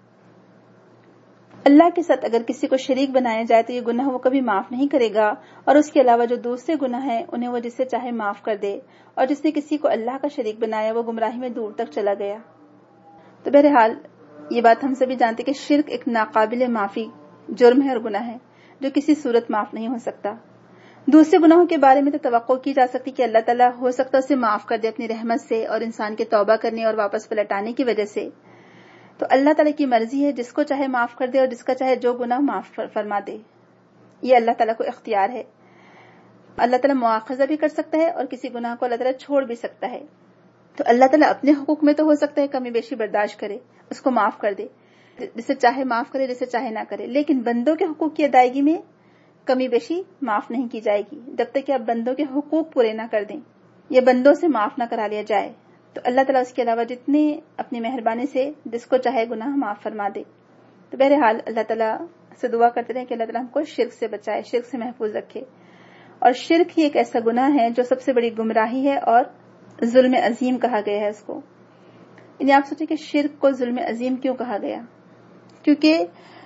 Speaker 1: اللہ کے ساتھ اگر کسی کو شریک بنایا جائے تو یہ گناہ وہ کبھی معاف نہیں کرے گا، اور اس کے علاوہ جو دوسرے گناہ ہیں انہیں وہ جسے چاہے معاف کر دے، اور جس نے کسی کو اللہ کا شریک بنایا وہ گمراہی میں دور تک چلا گیا. تو بہرحال یہ بات ہم سبھی جانتے کہ شرک ایک ناقابل معافی جرم ہے اور گناہ ہے جو کسی صورت معاف نہیں ہو سکتا. دوسرے گناہوں کے بارے میں تو توقع کی جا سکتی کہ اللہ تعالیٰ ہو سکتا اسے معاف کر دے اپنی رحمت سے اور انسان کے توبہ کرنے اور واپس پلٹانے کی وجہ سے. تو اللہ تعالیٰ کی مرضی ہے، جس کو چاہے معاف کر دے اور جس کا چاہے جو گناہ معاف فرما دے. یہ اللہ تعالیٰ کو اختیار ہے. اللہ تعالیٰ مواخذہ بھی کر سکتا ہے اور کسی گناہ کو اللہ تعالیٰ چھوڑ بھی سکتا ہے. تو اللہ تعالیٰ اپنے حقوق میں تو ہو سکتا ہے کمی بیشی برداشت کرے، اس کو معاف کر دے، جسے چاہے معاف کرے جسے چاہے نہ کرے. لیکن بندوں کے حقوق کی ادائیگی میں کمی بیشی معاف نہیں کی جائے گی جب تک کہ آپ بندوں کے حقوق پورے نہ کر دیں یا بندوں سے معاف نہ کرا لیا جائے. تو اللہ تعالیٰ اس کے علاوہ جتنے اپنی مہربانی سے جس کو چاہے گناہ معاف فرما دے. تو بہرحال اللہ تعالیٰ سے دعا کرتے رہے کہ اللہ تعالیٰ ہم کو شرک سے بچائے، شرک سے محفوظ رکھے. اور شرک ہی ایک ایسا گناہ ہے جو سب سے بڑی گمراہی ہے اور ظلم عظیم کہا گیا ہے اس کو. یعنی آپ سوچیں کہ شرک کو ظلم عظیم کیوں کہا گیا؟ کیونکہ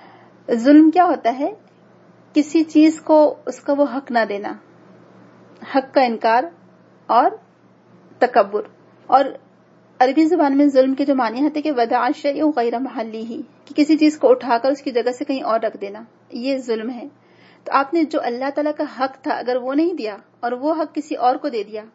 Speaker 1: ظلم کیا ہوتا ہے؟ کسی چیز کو اس کا وہ حق نہ دینا، حق کا انکار اور تکبر. اور عربی زبان میں ظلم کے جو معنی ہوتے کہ وضع الشیء غیر محلہ، کہ کسی چیز کو اٹھا کر اس کی جگہ سے کہیں اور رکھ دینا، یہ ظلم ہے. تو آپ نے جو اللہ تعالیٰ کا حق تھا اگر وہ نہیں دیا اور وہ حق کسی اور کو دے دیا،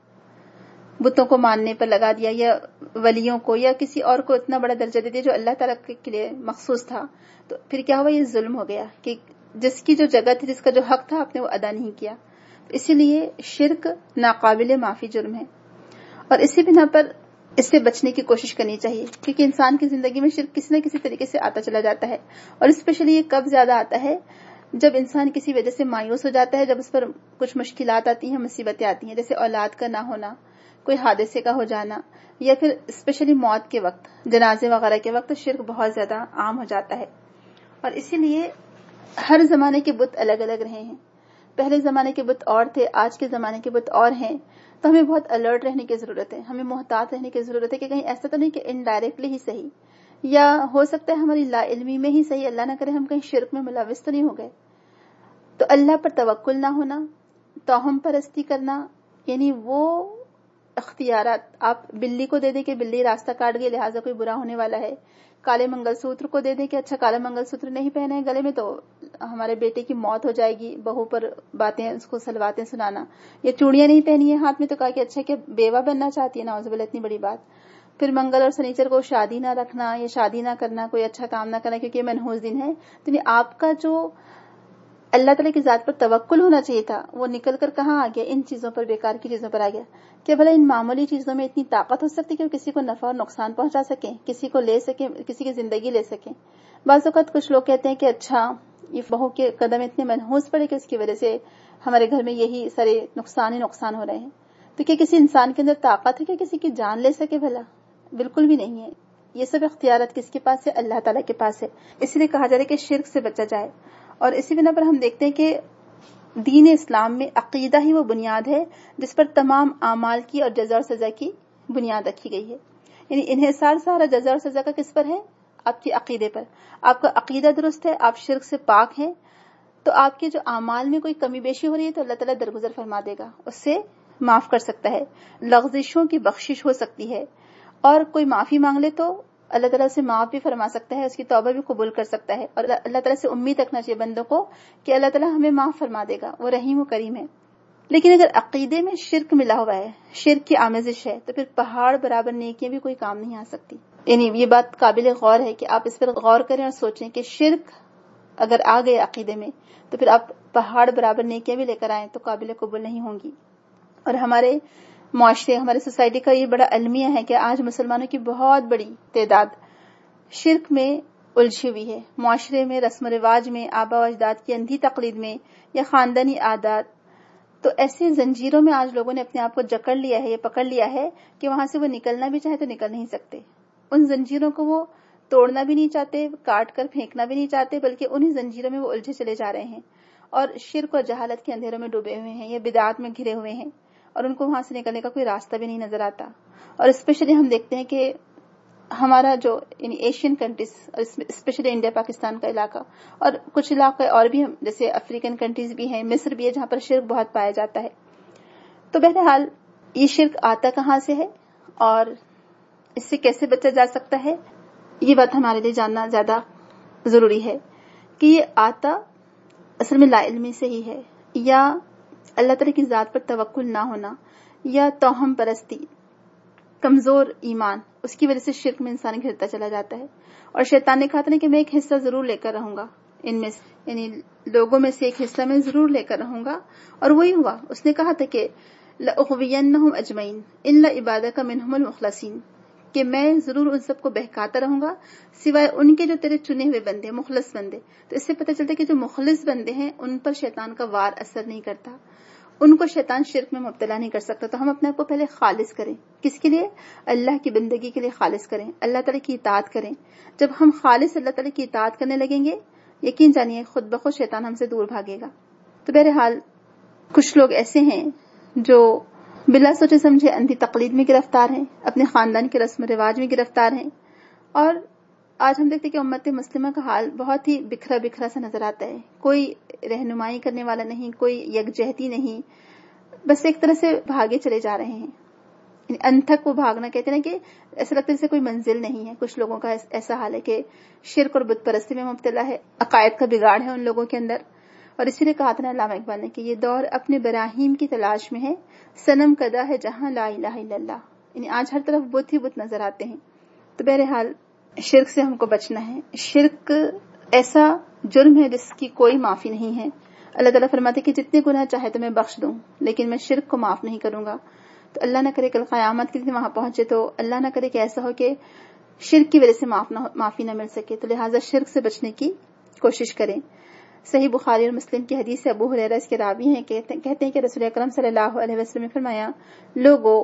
Speaker 1: بتوں کو ماننے پر لگا دیا یا ولیوں کو یا کسی اور کو اتنا بڑا درجہ دے دیا جو اللہ تعالیٰ کے لیے مخصوص تھا، تو پھر کیا ہوا؟ یہ ظلم ہو گیا کہ جس کی جو جگہ تھی، جس کا جو حق تھا، آپ نے وہ ادا نہیں کیا. اسی لیے شرک ناقابل معافی جرم ہے. اور اسی بنا پر اس سے بچنے کی کوشش کرنی چاہیے، کیونکہ انسان کی زندگی میں شرک کسی نہ کسی طریقے سے آتا چلا جاتا ہے. اور اسپیشلی یہ کب زیادہ آتا ہے؟ جب انسان کسی وجہ سے مایوس ہو جاتا ہے، جب اس پر کچھ مشکلات آتی ہیں، مصیبتیں آتی ہیں، جیسے اولاد کا نہ ہونا، کوئی حادثے کا ہو جانا، یا پھر اسپیشلی موت کے وقت، جنازے وغیرہ کے وقت شرک بہت زیادہ عام ہو جاتا ہے. اور اسی لیے ہر زمانے کے بت الگ الگ رہے ہیں. پہلے زمانے کے بت اور تھے، آج کے زمانے کے بت اور ہیں. تو ہمیں بہت الرٹ رہنے کی ضرورت ہے، ہمیں محتاط رہنے کی ضرورت ہے کہ کہیں ایسا تو نہیں کہ انڈائریکٹلی ہی صحیح، یا ہو سکتا ہے ہماری لا علمی میں ہی صحیح، اللہ نہ کرے ہم کہیں شرک میں ملوث تو نہیں ہو گئے. تو اللہ پر توکل نہ ہونا، توہم پرستی کرنا، یعنی وہ اختیارات آپ بلی کو دے دیں کہ بلی راستہ کاٹ گئی لہٰذا کوئی برا ہونے والا ہے، کالے منگل سوتر کو دے دیں کہ اچھا کالا منگل سوتر نہیں پہنے گلے میں تو ہمارے بیٹے کی موت ہو جائے گی، بہو پر باتیں اس کو سلواتیں سنانا، یا چوڑیاں نہیں پہنی ہیں ہاتھ میں تو کہا کہ اچھا کہ بیوہ بننا چاہتی ہے، نعوذ باللہ اتنی بڑی بات. پھر منگل اور سنیچر کو شادی نہ رکھنا یا شادی نہ کرنا، کوئی اچھا کام نہ کرنا کیونکہ یہ منحوس دن ہے. تو آپ کا جو اللہ تعالیٰ کی ذات پر توکل ہونا چاہیے تھا وہ نکل کر کہاں آ گیا؟ ان چیزوں پر، بیکار کی چیزوں پر آ گیا. کہ بھلا ان معمولی چیزوں میں اتنی طاقت ہو سکتی کہ وہ کسی کو نفع اور نقصان پہنچا سکیں، کسی کو لے سکیں، کسی کی زندگی لے سکیں. بعض اوقات کچھ لوگ کہتے ہیں کہ اچھا یہ بہو کے قدم اتنے منحوس پڑے کہ اس کی وجہ سے ہمارے گھر میں یہی سارے نقصان ہی نقصان ہو رہے ہیں. تو کیا کسی انسان کے اندر طاقت ہے کہ کسی کی جان لے سکے؟ بھلا بالکل بھی نہیں ہے. یہ سب اختیارات کس کے پاس ہے؟ اللہ تعالیٰ کے پاس ہے. اس لیے کہا جا رہا ہے کہ شرک سے بچا جائے. اور اسی بنا پر ہم دیکھتے ہیں کہ دین اسلام میں عقیدہ ہی وہ بنیاد ہے جس پر تمام اعمال کی اور جزا اور سزا کی بنیاد رکھی گئی ہے. یعنی انحصار سارا جزا اور سزا کا کس پر ہے؟ آپ کے عقیدے پر. آپ کا عقیدہ درست ہے، آپ شرک سے پاک ہیں، تو آپ کے جو اعمال میں کوئی کمی بیشی ہو رہی ہے تو اللہ تعالیٰ درگزر فرما دے گا، اس سے معاف کر سکتا ہے. لغزشوں کی بخشش ہو سکتی ہے، اور کوئی معافی مانگ لے تو اللہ تعالیٰ سے معاف بھی فرما سکتا ہے، اس کی توبہ بھی قبول کر سکتا ہے. اور اللہ تعالیٰ سے امید رکھنا چاہیے بندوں کو کہ اللہ تعالیٰ ہمیں معاف فرما دے گا، وہ رحیم و کریم ہے. لیکن اگر عقیدے میں شرک ملا ہوا ہے، شرک کی آمیزش ہے، تو پھر پہاڑ برابر نیکیاں بھی کوئی کام نہیں آ سکتی. یعنی یہ بات قابل غور ہے کہ آپ اس پر غور کریں اور سوچیں کہ شرک اگر آ گئے عقیدے میں تو پھر آپ پہاڑ برابر نیکیاں بھی لے کر آئیں تو قابل قبول نہیں ہوں گی. اور ہمارے معاشرے، ہمارے سوسائٹی کا یہ بڑا المیہ ہے کہ آج مسلمانوں کی بہت بڑی تعداد شرک میں الجھی ہوئی ہے. معاشرے میں، رسم و رواج میں، آبا و اجداد کی اندھی تقلید میں یا خاندانی عادات، تو ایسے زنجیروں میں آج لوگوں نے اپنے آپ کو جکڑ لیا ہے یا پکڑ لیا ہے کہ وہاں سے وہ نکلنا بھی چاہے تو نکل نہیں سکتے. ان زنجیروں کو وہ توڑنا بھی نہیں چاہتے، کاٹ کر پھینکنا بھی نہیں چاہتے، بلکہ انہی زنجیروں میں وہ الجھے چلے جا رہے ہیں اور شرک اور جہالت کے اندھیروں میں ڈوبے ہوئے ہیں یا بدعات میں گھرے ہوئے ہیں، اور ان کو وہاں سے نکلنے کا کوئی راستہ بھی نہیں نظر آتا. اور اسپیشلی ہم دیکھتے ہیں کہ ہمارا جو یعنی Asian countries, specially India Pakistan کا علاقہ اور کچھ علاقے اور بھی جیسے افریقن کنٹریز بھی ہیں، مصر بھی ہے، جہاں پر شرک بہت پایا جاتا ہے. تو بہرحال یہ شرک آتا کہاں سے ہے اور اس سے کیسے بچا جا سکتا ہے، یہ بات ہمارے لیے جاننا زیادہ ضروری ہے کہ یہ آتا اصل میں لا علمی سے ہی ہے، یا اللہ تعالیٰ کی ذات پر توکل نہ ہونا، یا توہم پرستی، کمزور ایمان، اس کی وجہ سے شرک میں انسان گھرتا چلا جاتا ہے. اور شیطان نے کہا تھا کہ میں ایک حصہ ضرور لے کر رہوں گا، ان میں یعنی لوگوں میں سے ایک حصہ میں ضرور لے کر رہوں گا، اور وہی ہوا. اس نے کہا تھا کہ لَأُغْوِيَنَّهُمْ أَجْمَعِينَ إِلَّا عِبَادَكَ مِنْهُمُ الْمُخْلَصِينَ، کہ میں ضرور ان سب کو بہکاتا رہوں گا سوائے ان کے جو تیرے چنے ہوئے بندے، مخلص بندے. تو اس سے پتہ چلتا ہے کہ جو مخلص بندے ہیں ان پر شیطان کا وار اثر نہیں کرتا. ان کو شیطان شرک میں مبتلا نہیں کر سکتا. تو ہم اپنے آپ کو پہلے خالص کریں. کس کے لیے؟ اللہ کی بندگی کے لیے خالص کریں, اللہ تعالیٰ کی اطاعت کریں. جب ہم خالص اللہ تعالیٰ کی اطاعت کرنے لگیں گے, یقین جانیے خود بخود شیطان ہم سے دور بھاگے گا. تو بہرحال کچھ لوگ ایسے ہیں جو بلا سوچے سمجھے اندھی تقلید میں گرفتار ہیں, اپنے خاندان کے رسم و رواج میں گرفتار ہیں. اور آج ہم دیکھتے ہیں کہ امت مسلمہ کا حال بہت ہی بکھرا بکھرا سا نظر آتا ہے. کوئی رہنمائی کرنے والا نہیں, کوئی یکجہتی نہیں, بس ایک طرح سے بھاگے چلے جا رہے ہیں. انتھک وہ بھاگنا کہتے ہیں کہ ایسا لگتا ہے جیسے کوئی منزل نہیں ہے. کچھ لوگوں کا ایسا حال ہے کہ شرک اور بت پرستی میں مبتلا ہے, عقائد کا بگاڑ ہے ان لوگوں کے اندر. اور اسی لیے کہا تھا علامہ اقبال نے کہ یہ دور اپنے براہیم کی تلاش میں ہے, صنم کدا ہے جہاں لا الہ الا اللہ. یعنی آج ہر طرف بت ہی بت نظر آتے ہیں. تو بہرحال شرک سے ہم کو بچنا ہے. شرک ایسا جرم ہے جس کی کوئی معافی نہیں ہے. اللہ تعالیٰ فرماتے کہ جتنے گناہ چاہے تو میں بخش دوں, لیکن میں شرک کو معاف نہیں کروں گا. تو اللہ نہ کرے کل قیامت کے دن وہاں پہنچے تو اللہ نہ کرے کہ ایسا ہو کہ شرک کی وجہ سے معافی نہ مل سکے. تو لہٰذا شرک سے بچنے کی کوشش کریں. صحیح بخاری اور مسلم کی حدیث سے ابو ہریرہ اس کے راوی ہیں, کہتے ہیں کہ رسول اکرم صلی اللہ علیہ وسلم نے فرمایا, لوگوں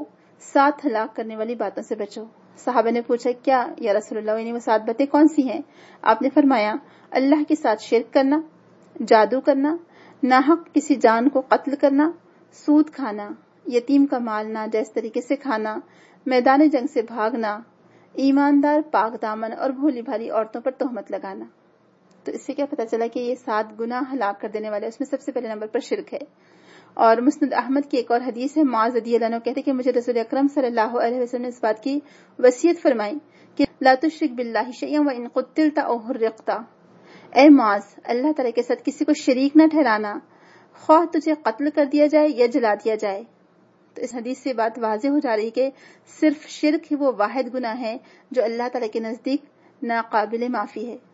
Speaker 1: 7 ہلاک کرنے والی باتوں سے بچو. صحابہ نے پوچھا کیا یا رسول اللہ, یعنی وہ 7 باتیں کون سی ہیں؟ آپ نے فرمایا اللہ کے ساتھ شرک کرنا, جادو کرنا, ناحق کسی جان کو قتل کرنا, سود کھانا, یتیم کا مال ناجائز طریقے سے کھانا, میدان جنگ سے بھاگنا, ایماندار پاک دامن اور بھولی بھالی عورتوں پر تہمت لگانا. تو اس سے کیا پتا چلا کہ یہ 7 گناہ ہلاک کر دینے والے, اس میں سب سے پہلے نمبر پر شرک ہے. اور مسند احمد کی ایک اور حدیث ہے, معاذ رضی اللہ عنہ کہتے ہیں کہ مجھے رسول اکرم صلی اللہ علیہ وسلم نے اس بات کی وصیت فرمائی کہ لا تشرک باللہ شیئا وان قتلت او حرقت. اے معاذ, اللہ تعالیٰ کے ساتھ کسی کو شریک نہ ٹھہرانا, خواہ تجھے قتل کر دیا جائے یا جلا دیا جائے. تو اس حدیث سے بات واضح ہو جا رہی کہ صرف شرک ہی وہ واحد گناہ ہے جو اللہ تعالیٰ کے نزدیک ناقابل معافی ہے.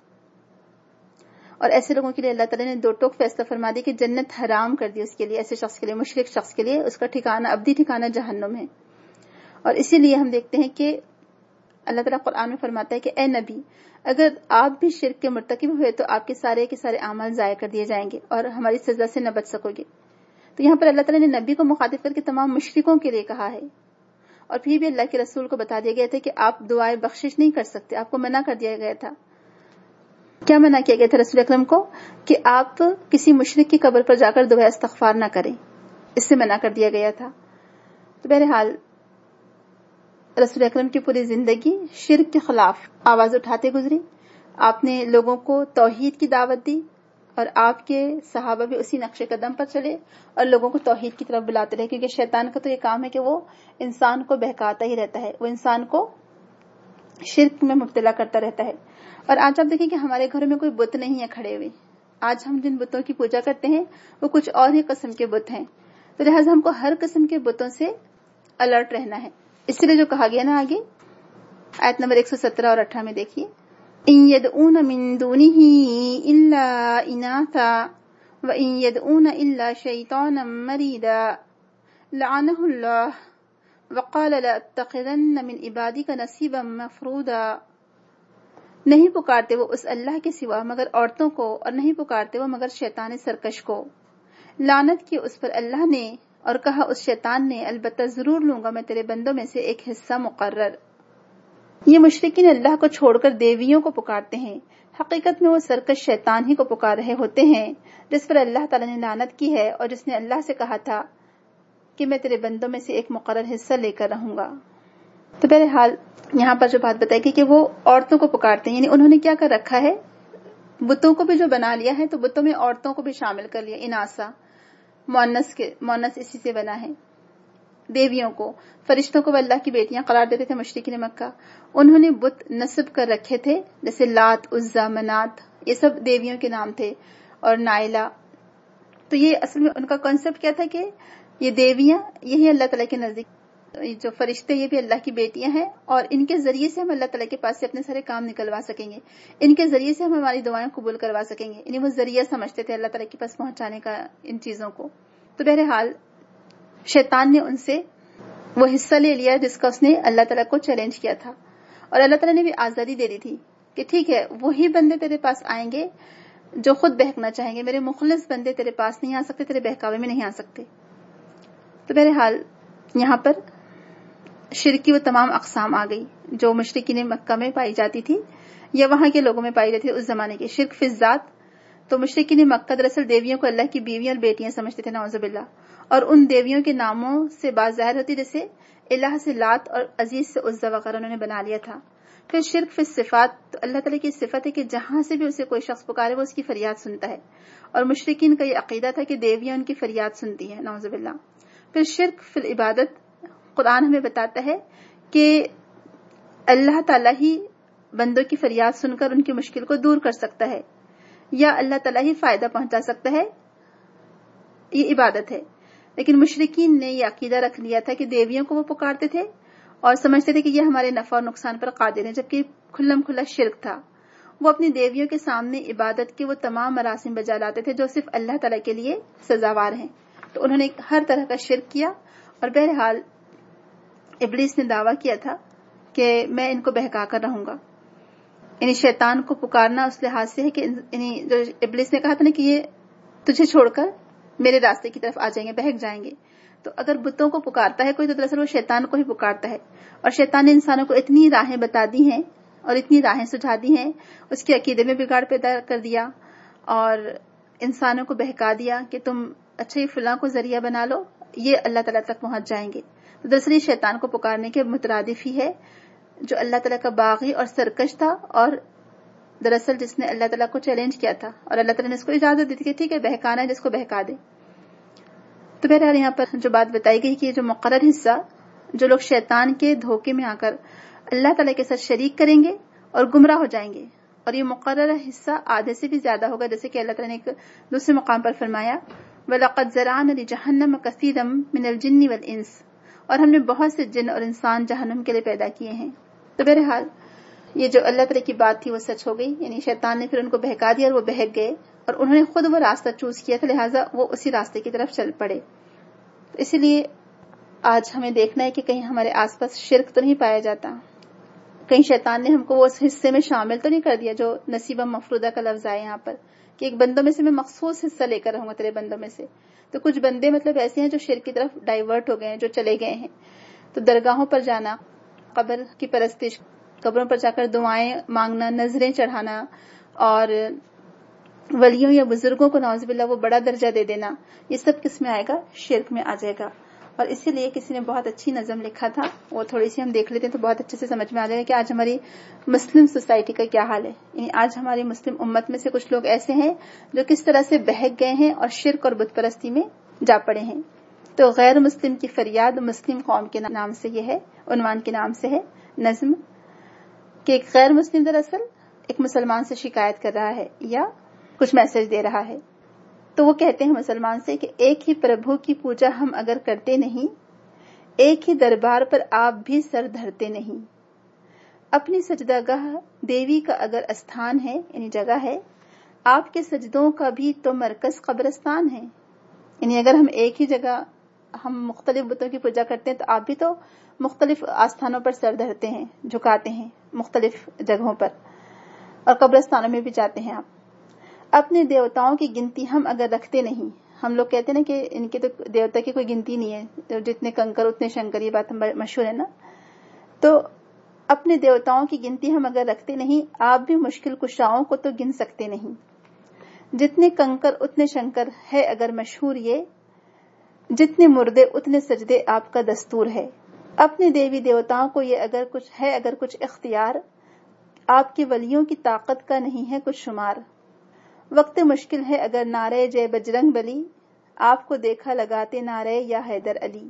Speaker 1: اور ایسے لوگوں کے لیے اللہ تعالیٰ نے 2 ٹوک فیصلہ فرما دی کہ جنت حرام کر دی اس کے لیے, ایسے شخص کے لیے, مشرک شخص کے لیے اس کا ٹھکانہ, ابدی ٹھکانہ جہنم ہے. اور اسی لیے ہم دیکھتے ہیں کہ اللہ تعالیٰ قرآن میں فرماتا ہے کہ اے نبی, اگر آپ بھی شرک کے مرتکب ہوئے تو آپ کے سارے اعمال ضائع کر دیے جائیں گے اور ہماری سزا سے نہ بچ سکو گے. تو یہاں پر اللہ تعالیٰ نے نبی کو مخاطب کر کے تمام مشرکوں کے لیے کہا ہے. اور پھر بھی اللہ کے رسول کو بتا دیا گیا تھا کہ آپ دعائے بخشش نہیں کر سکتے, آپ کو منع کر دیا گیا تھا. کیا منع کیا گیا تھا رسول اکرم کو؟ کہ آپ کسی مشرک کی قبر پر جا کر دعائے استغفار نہ کریں, اس سے منع کر دیا گیا تھا. تو بہرحال رسول اکرم کی پوری زندگی شرک کے خلاف آواز اٹھاتے گزری. آپ نے لوگوں کو توحید کی دعوت دی اور آپ کے صحابہ بھی اسی نقش قدم پر چلے اور لوگوں کو توحید کی طرف بلاتے رہے, کیونکہ شیطان کا تو یہ کام ہے کہ وہ انسان کو بہکاتا ہی رہتا ہے, وہ انسان کو شرک میں مبتلا کرتا رہتا ہے. اور آج آپ دیکھیں کہ ہمارے گھروں میں کوئی بت نہیں ہے کھڑے ہوئے. آج ہم جن بتوں کی پوجا کرتے ہیں وہ کچھ اور ہی قسم کے بت ہیں. تو لہٰذا ہم کو ہر قسم کے بتوں سے الرٹ رہنا ہے. اس لیے جو کہا گیا نا آگے آیت نمبر 117 اور 18 میں دیکھیے, ان يدعون من دونه الا اناثا وان يدعون الا شيطانا مريدا لعنه الله وقال لأتخذن من عبادك نصيبا مفروضا. نہیں پکارتے وہ اس اللہ کے سوا مگر عورتوں کو, اور نہیں پکارتے وہ مگر شیطان سرکش کو. لعنت کی اس پر اللہ نے, اور کہا اس شیطان نے, البتہ ضرور لوں گا میں تیرے بندوں میں سے ایک حصہ مقرر. یہ مشرکین اللہ کو چھوڑ کر دیویوں کو پکارتے ہیں, حقیقت میں وہ سرکش شیطان ہی کو پکار رہے ہوتے ہیں جس پر اللہ تعالیٰ نے لعنت کی ہے, اور جس نے اللہ سے کہا تھا کہ میں تیرے بندوں میں سے ایک مقرر حصہ لے کر رہوں گا. تو بہرحال یہاں پر جو بات بتائی گئی کہ وہ عورتوں کو پکارتے ہیں, یعنی انہوں نے کیا کر رکھا ہے, بتوں کو بھی جو بنا لیا ہے تو بتوں میں عورتوں کو بھی شامل کر لیا. اناسا مونس اسی سے بنا ہے. دیویوں کو, فرشتوں کو وہ اللہ کی بیٹیاں قرار دیتے تھے مشرکین مکہ. انہوں نے بت نصب کر رکھے تھے, جیسے لات, عزا, منات, یہ سب دیویوں کے نام تھے, اور نائلہ. تو یہ اصل میں ان کا کانسیپٹ کیا تھا کہ یہ دیویاں یہی اللہ تعالیٰ کے نزدیک, جو فرشتے یہ بھی اللہ کی بیٹیاں ہیں, اور ان کے ذریعے سے ہم اللہ تعالیٰ کے پاس سے اپنے سارے کام نکلوا سکیں گے, ان کے ذریعے سے ہم ہماری دعائیں قبول کروا سکیں گے. یعنی وہ ذریعہ سمجھتے تھے اللہ تعالیٰ کے پاس پہنچانے کا ان چیزوں کو. تو بہرحال شیطان نے ان سے وہ حصہ لے لیا جس کا اس نے اللہ تعالیٰ کو چیلنج کیا تھا, اور اللہ تعالیٰ نے بھی آزادی دے دی تھی کہ ٹھیک ہے وہی بندے تیرے پاس آئیں گے جو خود بہکنا چاہیں گے, میرے مخلص بندے تیرے پاس نہیں آ سکتے, تیرے بہکاوے میں نہیں آ سکتے. تو بہرحال یہاں پر شرک کی وہ تمام اقسام آ گئی جو مشرکین مکہ میں پائی جاتی تھی یا وہاں کے لوگوں میں پائی جاتی تھی اس زمانے کی. شرک فی الذات، تو مشرکین مکہ دراصل دیویوں کو اللہ کی بیویاں اور بیٹیاں سمجھتے تھے نعوذ باللہ، اور ان دیویوں کے ناموں سے بات ظاہر ہوتی جیسے الہ سے لات اور عزیز سے عزا وغیرہ انہوں نے بنا لیا تھا. پھر شرک فی الصفات، تو اللہ تعالیٰ کی صفت ہے کہ جہاں سے بھی اسے کوئی شخص پکارے وہ اس کی فریاد سنتا ہے، اور مشرکین کا یہ عقیدہ تھا کہ دیویاں ان کی فریاد سنتی ہیں نعوذ باللہ. پھر شرک فی العبادت، قرآن ہمیں بتاتا ہے کہ اللہ تعالیٰ ہی بندوں کی فریاد سن کر ان کی مشکل کو دور کر سکتا ہے، یا اللہ تعالیٰ ہی فائدہ پہنچا سکتا ہے، یہ عبادت ہے. لیکن مشرکین نے یہ عقیدہ رکھ لیا تھا کہ دیویوں کو وہ پکارتے تھے اور سمجھتے تھے کہ یہ ہمارے نفع اور نقصان پر قادر ہیں، جبکہ کھلم کھلا شرک تھا. وہ اپنی دیویوں کے سامنے عبادت کے وہ تمام مراسم بجا لاتے تھے جو صرف اللہ تعالیٰ کے لیے سزاوار ہیں. تو انہوں نے ہر طرح کا شرک کیا، اور بہرحال ابلیس نے دعویٰ کیا تھا کہ میں ان کو بہکا کر رہوں گا. یعنی شیطان کو پکارنا اس لحاظ سے ہے کہ یعنی جو ابلیس نے کہا تھا نا کہ یہ تجھے چھوڑ کر میرے راستے کی طرف آ جائیں گے، بہک جائیں گے. تو اگر بتوں کو پکارتا ہے کوئی تو دراصل وہ شیطان کو ہی پکارتا ہے، اور شیطان نے انسانوں کو اتنی راہیں بتا دی ہیں اور اتنی راہیں سجھا دی ہیں، اس کے عقیدے میں بگاڑ پیدا کر دیا اور انسانوں کو بہکا دیا کہ تم اچھا یہ فلاں کو ذریعہ بنا لو، یہ اللہ تعالیٰ تک پہنچ جائیں گے. تو دراصل شیطان کو پکارنے کے مترادف ہی ہے جو اللہ تعالیٰ کا باغی اور سرکش تھا، اور دراصل جس نے اللہ تعالیٰ کو چیلنج کیا تھا، اور اللہ تعالیٰ نے اس کو اجازت دی تھی کہ ٹھیک ہے بہکانا ہے جس کو بہکا دے. تو بہرحال یہاں پر جو بات بتائی گئی کہ جو مقرر حصہ جو لوگ شیطان کے دھوکے میں آ کر اللہ تعالیٰ کے ساتھ شریک کریں گے اور گمراہ ہو جائیں گے، اور یہ مقرر حصہ آدھے سے بھی زیادہ ہوگا، جیسے کہ اللہ تعالیٰ نے ایک دوسرے مقام پر فرمایا وَلَقَدْ زَرَعْنَا لِجَهَنَّمَ كَثِيرًا مِنَ الْجِنِّ وَالْإِنسِ، اور ہم نے بہت سے جن اور انسان جہنم کے لیے پیدا کیے ہیں. تو بہرحال یہ جو اللہ تعالیٰ کی بات تھی وہ سچ ہو گئی، یعنی شیطان نے پھر ان کو بہکا دیا اور وہ بہک گئے، اور انہوں نے خود وہ راستہ چوز کیا تھا، لہٰذا وہ اسی راستے کی طرف چل پڑے. تو اسی لیے آج ہمیں دیکھنا ہے کہ کہیں ہمارے آس پاس شرک تو نہیں پایا جاتا، کہیں شیطان نے ہم کو وہ اس حصے میں شامل تو نہیں کر دیا جو نصیبہ مفروضہ کا لفظ آئے یہاں پر کہ ایک بندوں میں سے میں مخصوص حصہ لے کر رہوں گا تیرے بندوں میں سے. تو کچھ بندے مطلب ایسے ہیں جو شرک کی طرف ڈائیورٹ ہو گئے ہیں، جو چلے گئے ہیں. تو درگاہوں پر جانا، قبر کی پرستش، قبروں پر جا کر دعائیں مانگنا، نظریں چڑھانا، اور ولیوں یا بزرگوں کو نعوذ باللہ وہ بڑا درجہ دے دینا، یہ سب کس میں آئے گا؟ شرک میں آ جائے گا. اور اسی لیے کسی نے بہت اچھی نظم لکھا تھا، وہ تھوڑی سی ہم دیکھ لیتے ہیں تو بہت اچھے سے سمجھ میں آ جائے گا کہ آج ہماری مسلم سوسائٹی کا کیا حال ہے. یعنی آج ہماری مسلم امت میں سے کچھ لوگ ایسے ہیں جو کس طرح سے بہک گئے ہیں اور شرک اور بت پرستی میں جا پڑے ہیں. تو غیر مسلم کی فریاد مسلم قوم کے نام سے یہ ہے، عنوان کے نام سے ہے نظم، کہ ایک غیر مسلم دراصل ایک مسلمان سے شکایت کر رہا ہے یا کچھ میسج دے رہا ہے. تو وہ کہتے ہیں مسلمان سے کہ ایک ہی پربھو کی پوجا ہم اگر کرتے نہیں، ایک ہی دربار پر آپ بھی سر دھرتے نہیں. اپنی سجدہ گاہ دیوی کا اگر استھان ہے، یعنی جگہ ہے، آپ کے سجدوں کا بھی تو مرکز قبرستان ہے. یعنی اگر ہم ایک ہی جگہ ہم مختلف بتوں کی پوجا کرتے ہیں تو آپ بھی تو مختلف آستھانوں پر سر دھرتے ہیں، جھکاتے ہیں مختلف جگہوں پر، اور قبرستانوں میں بھی جاتے ہیں آپ. اپنے دیوتاؤں کی گنتی ہم اگر رکھتے نہیں، ہم لوگ کہتے ہیں نا کہ ان کے تو دیوتا کی کوئی گنتی نہیں ہے، جتنے کنکر اتنے شنکر، یہ بات مشہور ہے نا. تو اپنے دیوتاؤں کی گنتی ہم اگر رکھتے نہیں، آپ بھی مشکل کشاؤں کو تو گن سکتے نہیں. جتنے کنکر اتنے شنکر ہے اگر مشہور یہ، جتنے مردے اتنے سجدے آپ کا دستور ہے. اپنے دیوی دیوتاؤں کو یہ اگر کچھ اختیار، آپ کے ولیوں کی طاقت کا نہیں ہے کچھ شمار. وقت مشکل ہے اگر نعرے جے بجرنگ بلی، آپ کو دیکھا لگاتے نعرے یا حیدر علی.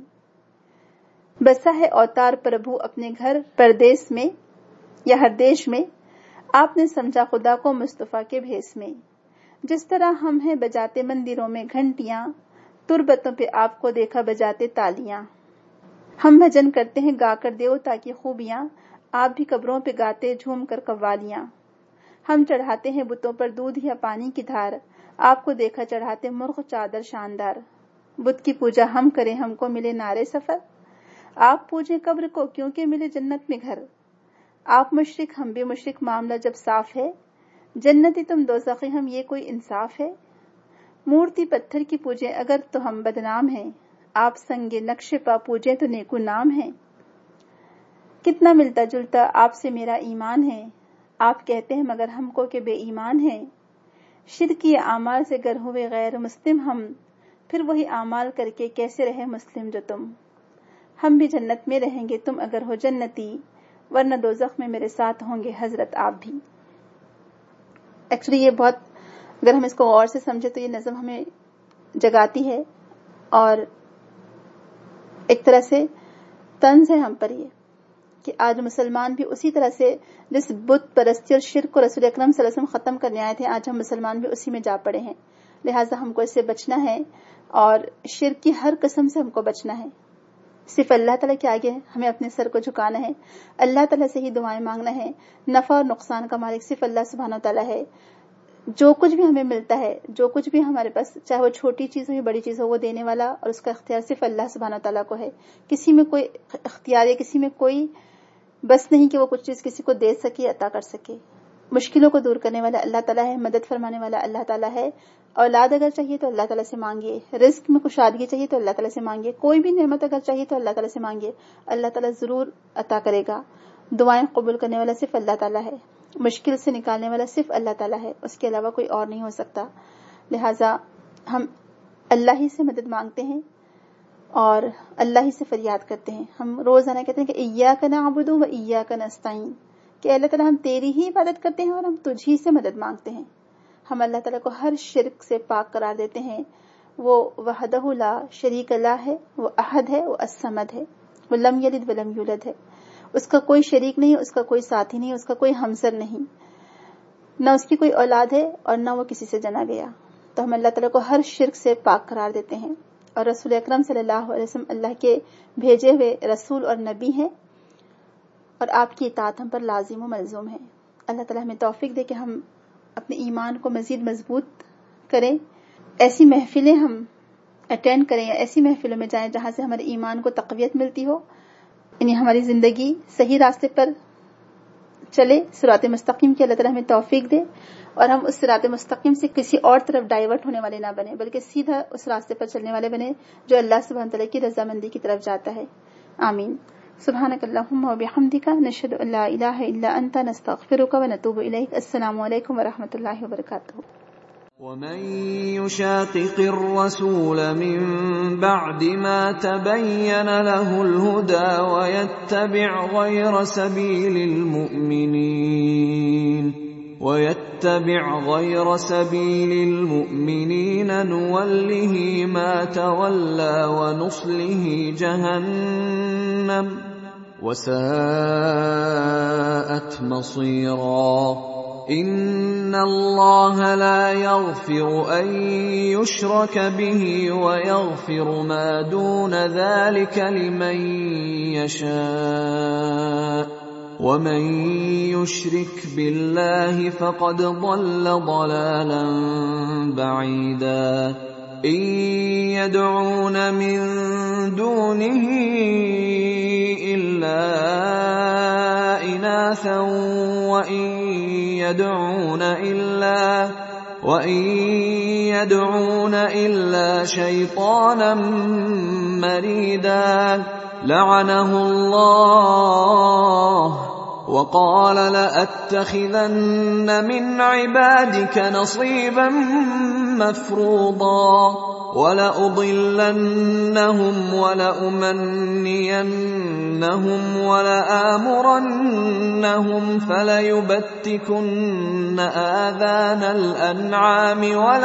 Speaker 1: بسا ہے اوتار پربھو اپنے گھر پردیس میں یا ہر دیش میں، آپ نے سمجھا خدا کو مصطفیٰ کے بھیس میں. جس طرح ہم ہیں بجاتے مندروں میں گھنٹیاں، تربتوں پہ آپ کو دیکھا بجاتے تالیاں. ہم بھجن کرتے ہیں گا کر دیوتا کی خوبیاں، آپ بھی قبروں پہ گاتے جھوم کر قوالیاں. ہم چڑھاتے ہیں بتوں پر دودھ یا پانی کی دھار، آپ کو دیکھا چڑھاتے مرغ چادر شاندار. بت کی پوجا ہم کریں ہم کو ملے نارے سفر، آپ پوجیں قبر کو کیونکہ ملے جنت میں گھر. آپ مشرک ہم بھی مشرک، معاملہ جب صاف ہے، جنتی تم دوزخی ہم یہ کوئی انصاف ہے. مورتی پتھر کی پوجیں اگر تو ہم بدنام ہیں، آپ سنگ نقش پا پوجے تو نیکو نام ہے. کتنا ملتا جلتا آپ سے میرا ایمان ہے. آپ کہتے ہیں مگر ہم کو کہ بے ایمان ہے. شرکی اعمال سے گر ہوئے غیر مسلم ہم, پھر وہی اعمال کر کے کیسے رہے مسلم جو تم. ہم بھی جنت میں رہیں گے تم اگر ہو جنتی, ورنہ دوزخ میں میرے ساتھ ہوں گے حضرت آپ بھی. ایکچولی یہ بہت, اگر ہم اس کو غور سے سمجھے تو یہ نظم ہمیں جگاتی ہے اور ایک طرح سے طنز ہے ہم پر یہ کہ آج مسلمان بھی اسی طرح سے جس بت پرستی اور شرک کو رسول اکرم صلی اللہ علیہ وسلم ختم کرنے آئے تھے, آج ہم مسلمان بھی اسی میں جا پڑے ہیں. لہٰذا ہم کو اس سے بچنا ہے اور شرک کی ہر قسم سے ہم کو بچنا ہے. صرف اللہ تعالیٰ کے آگے ہمیں اپنے سر کو جھکانا ہے, اللہ تعالیٰ سے ہی دعائیں مانگنا ہے. نفع اور نقصان کا مالک صرف اللہ سبحانہ تعالیٰ ہے. جو کچھ بھی ہمیں ملتا ہے, جو کچھ بھی ہمارے پاس, چاہے وہ چھوٹی چیز ہو یا بڑی چیز ہو, وہ دینے والا اور اس کا اختیار صرف اللہ سبحانہ تعالیٰ کو ہے. کسی میں کوئی اختیار یا کسی میں کوئی بس نہیں کہ وہ کچھ چیز کسی کو دے سکے, عطا کر سکے. مشکلوں کو دور کرنے والا اللہ تعالیٰ ہے, مدد فرمانے والا اللہ تعالیٰ ہے. اولاد اگر چاہیے تو اللہ تعالیٰ سے مانگیے, رزق میں کشادگی چاہیے تو اللہ تعالیٰ سے مانگیے, کوئی بھی نعمت اگر چاہیے تو اللہ تعالیٰ سے مانگیے, اللہ تعالیٰ ضرور عطا کرے گا. دعائیں قبول کرنے والا صرف اللہ تعالیٰ ہے, مشکل سے نکالنے والا صرف اللہ تعالیٰ ہے, اس کے علاوہ کوئی اور نہیں ہو سکتا. لہٰذا ہم اللہ ہی سے مدد مانگتے ہیں اور اللہ ہی سے فریاد کرتے ہیں. ہم روزانہ کہتے ہیں کہ ایاک نعبد و ایاک نستعین, کہ اللہ تعالیٰ ہم تیری ہی عبادت کرتے ہیں اور ہم تجھ ہی سے مدد مانگتے ہیں. ہم اللہ تعالیٰ کو ہر شرک سے پاک قرار دیتے ہیں. وہ وحدہ لا شریک لا ہے, وہ احد ہے, وہ الصمد ہے, وہ لم یلد ولم یولد ہے. اس کا کوئی شریک نہیں, اس کا کوئی ساتھی نہیں, اس کا کوئی ہمسر نہیں, نہ اس کی کوئی اولاد ہے اور نہ وہ کسی سے جنا گیا. تو ہم اللہ تعالیٰ کو ہر شرک سے پاک قرار دیتے ہیں. اور رسول اکرم صلی اللہ علیہ وسلم اللہ کے بھیجے ہوئے رسول اور نبی ہیں, اور آپ کی اطاعت ہم پر لازم و ملزوم ہے. اللہ تعالیٰ ہمیں توفیق دے کہ ہم اپنے ایمان کو مزید مضبوط کریں. ایسی محفلیں ہم اٹینڈ کریں یا ایسی محفلوں میں جائیں جہاں سے ہمارے ایمان کو تقویت ملتی ہو, یعنی ہماری زندگی صحیح راستے پر چلے, صراط مستقیم کی اللہ تعالیٰ ہمیں توفیق دے, اور ہم اس صراط مستقیم سے کسی اور طرف ڈائیورٹ ہونے والے نہ بنے, بلکہ سیدھا اس راستے پر چلنے والے بنے جو اللہ سبحانہ تعالیٰ کی رضامندی کی طرف جاتا ہے. آمین. سبحانک اللہم و بحمدک, نشہد ان لا الہ الا انت, نستغفرک و نتوب الیک. السلام علیکم و رحمۃ اللہ وبرکاتہ.
Speaker 2: ومن يشاقق الرسول من بعد ما تبين له الهدى ويتبع غير سبيل المؤمنين نوله ما تولى ونصله جهنم وساءت مصيرا. إن الله لا يغفر أن يشرك به ويغفر ما دون ذلك لمن يشاء ومن يشرك بالله فقد ضل ضلالا بعيدا. إن يدعون من دونه إلا إناثا وَإِن يَدْعُونَ إِلَّا شَيْطَانًا مَّرِيدًا لَعَنَهُ اللَّهُ وَقَالَ لَأَتَّخِذَنَّ مِنْ عِبَادِكَ نَصِيبًا مَّفْرُوضًا وَلَأُضِلَّنَّهُمْ وَلَأُمَنِّيَنَّهُمْ وَلَآمُرَنَّهُمْ فَلَيُبَتِّكُنَّ آذَانَ الْأَنْعَامِ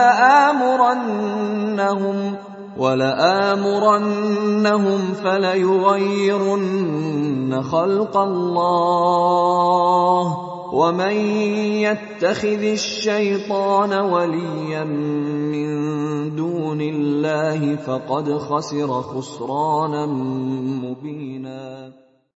Speaker 2: وَلَآمُرَنَّهُمْ فَلَيُغَيِّرُنَّ خَلْقَ اللَّهِ وَمَن يَتَّخِذِ الشَّيْطَانَ وَلِيًّا مِّن دُونِ اللَّهِ فَقَدْ خَسِرَ خُسْرَانًا مُّبِينًا.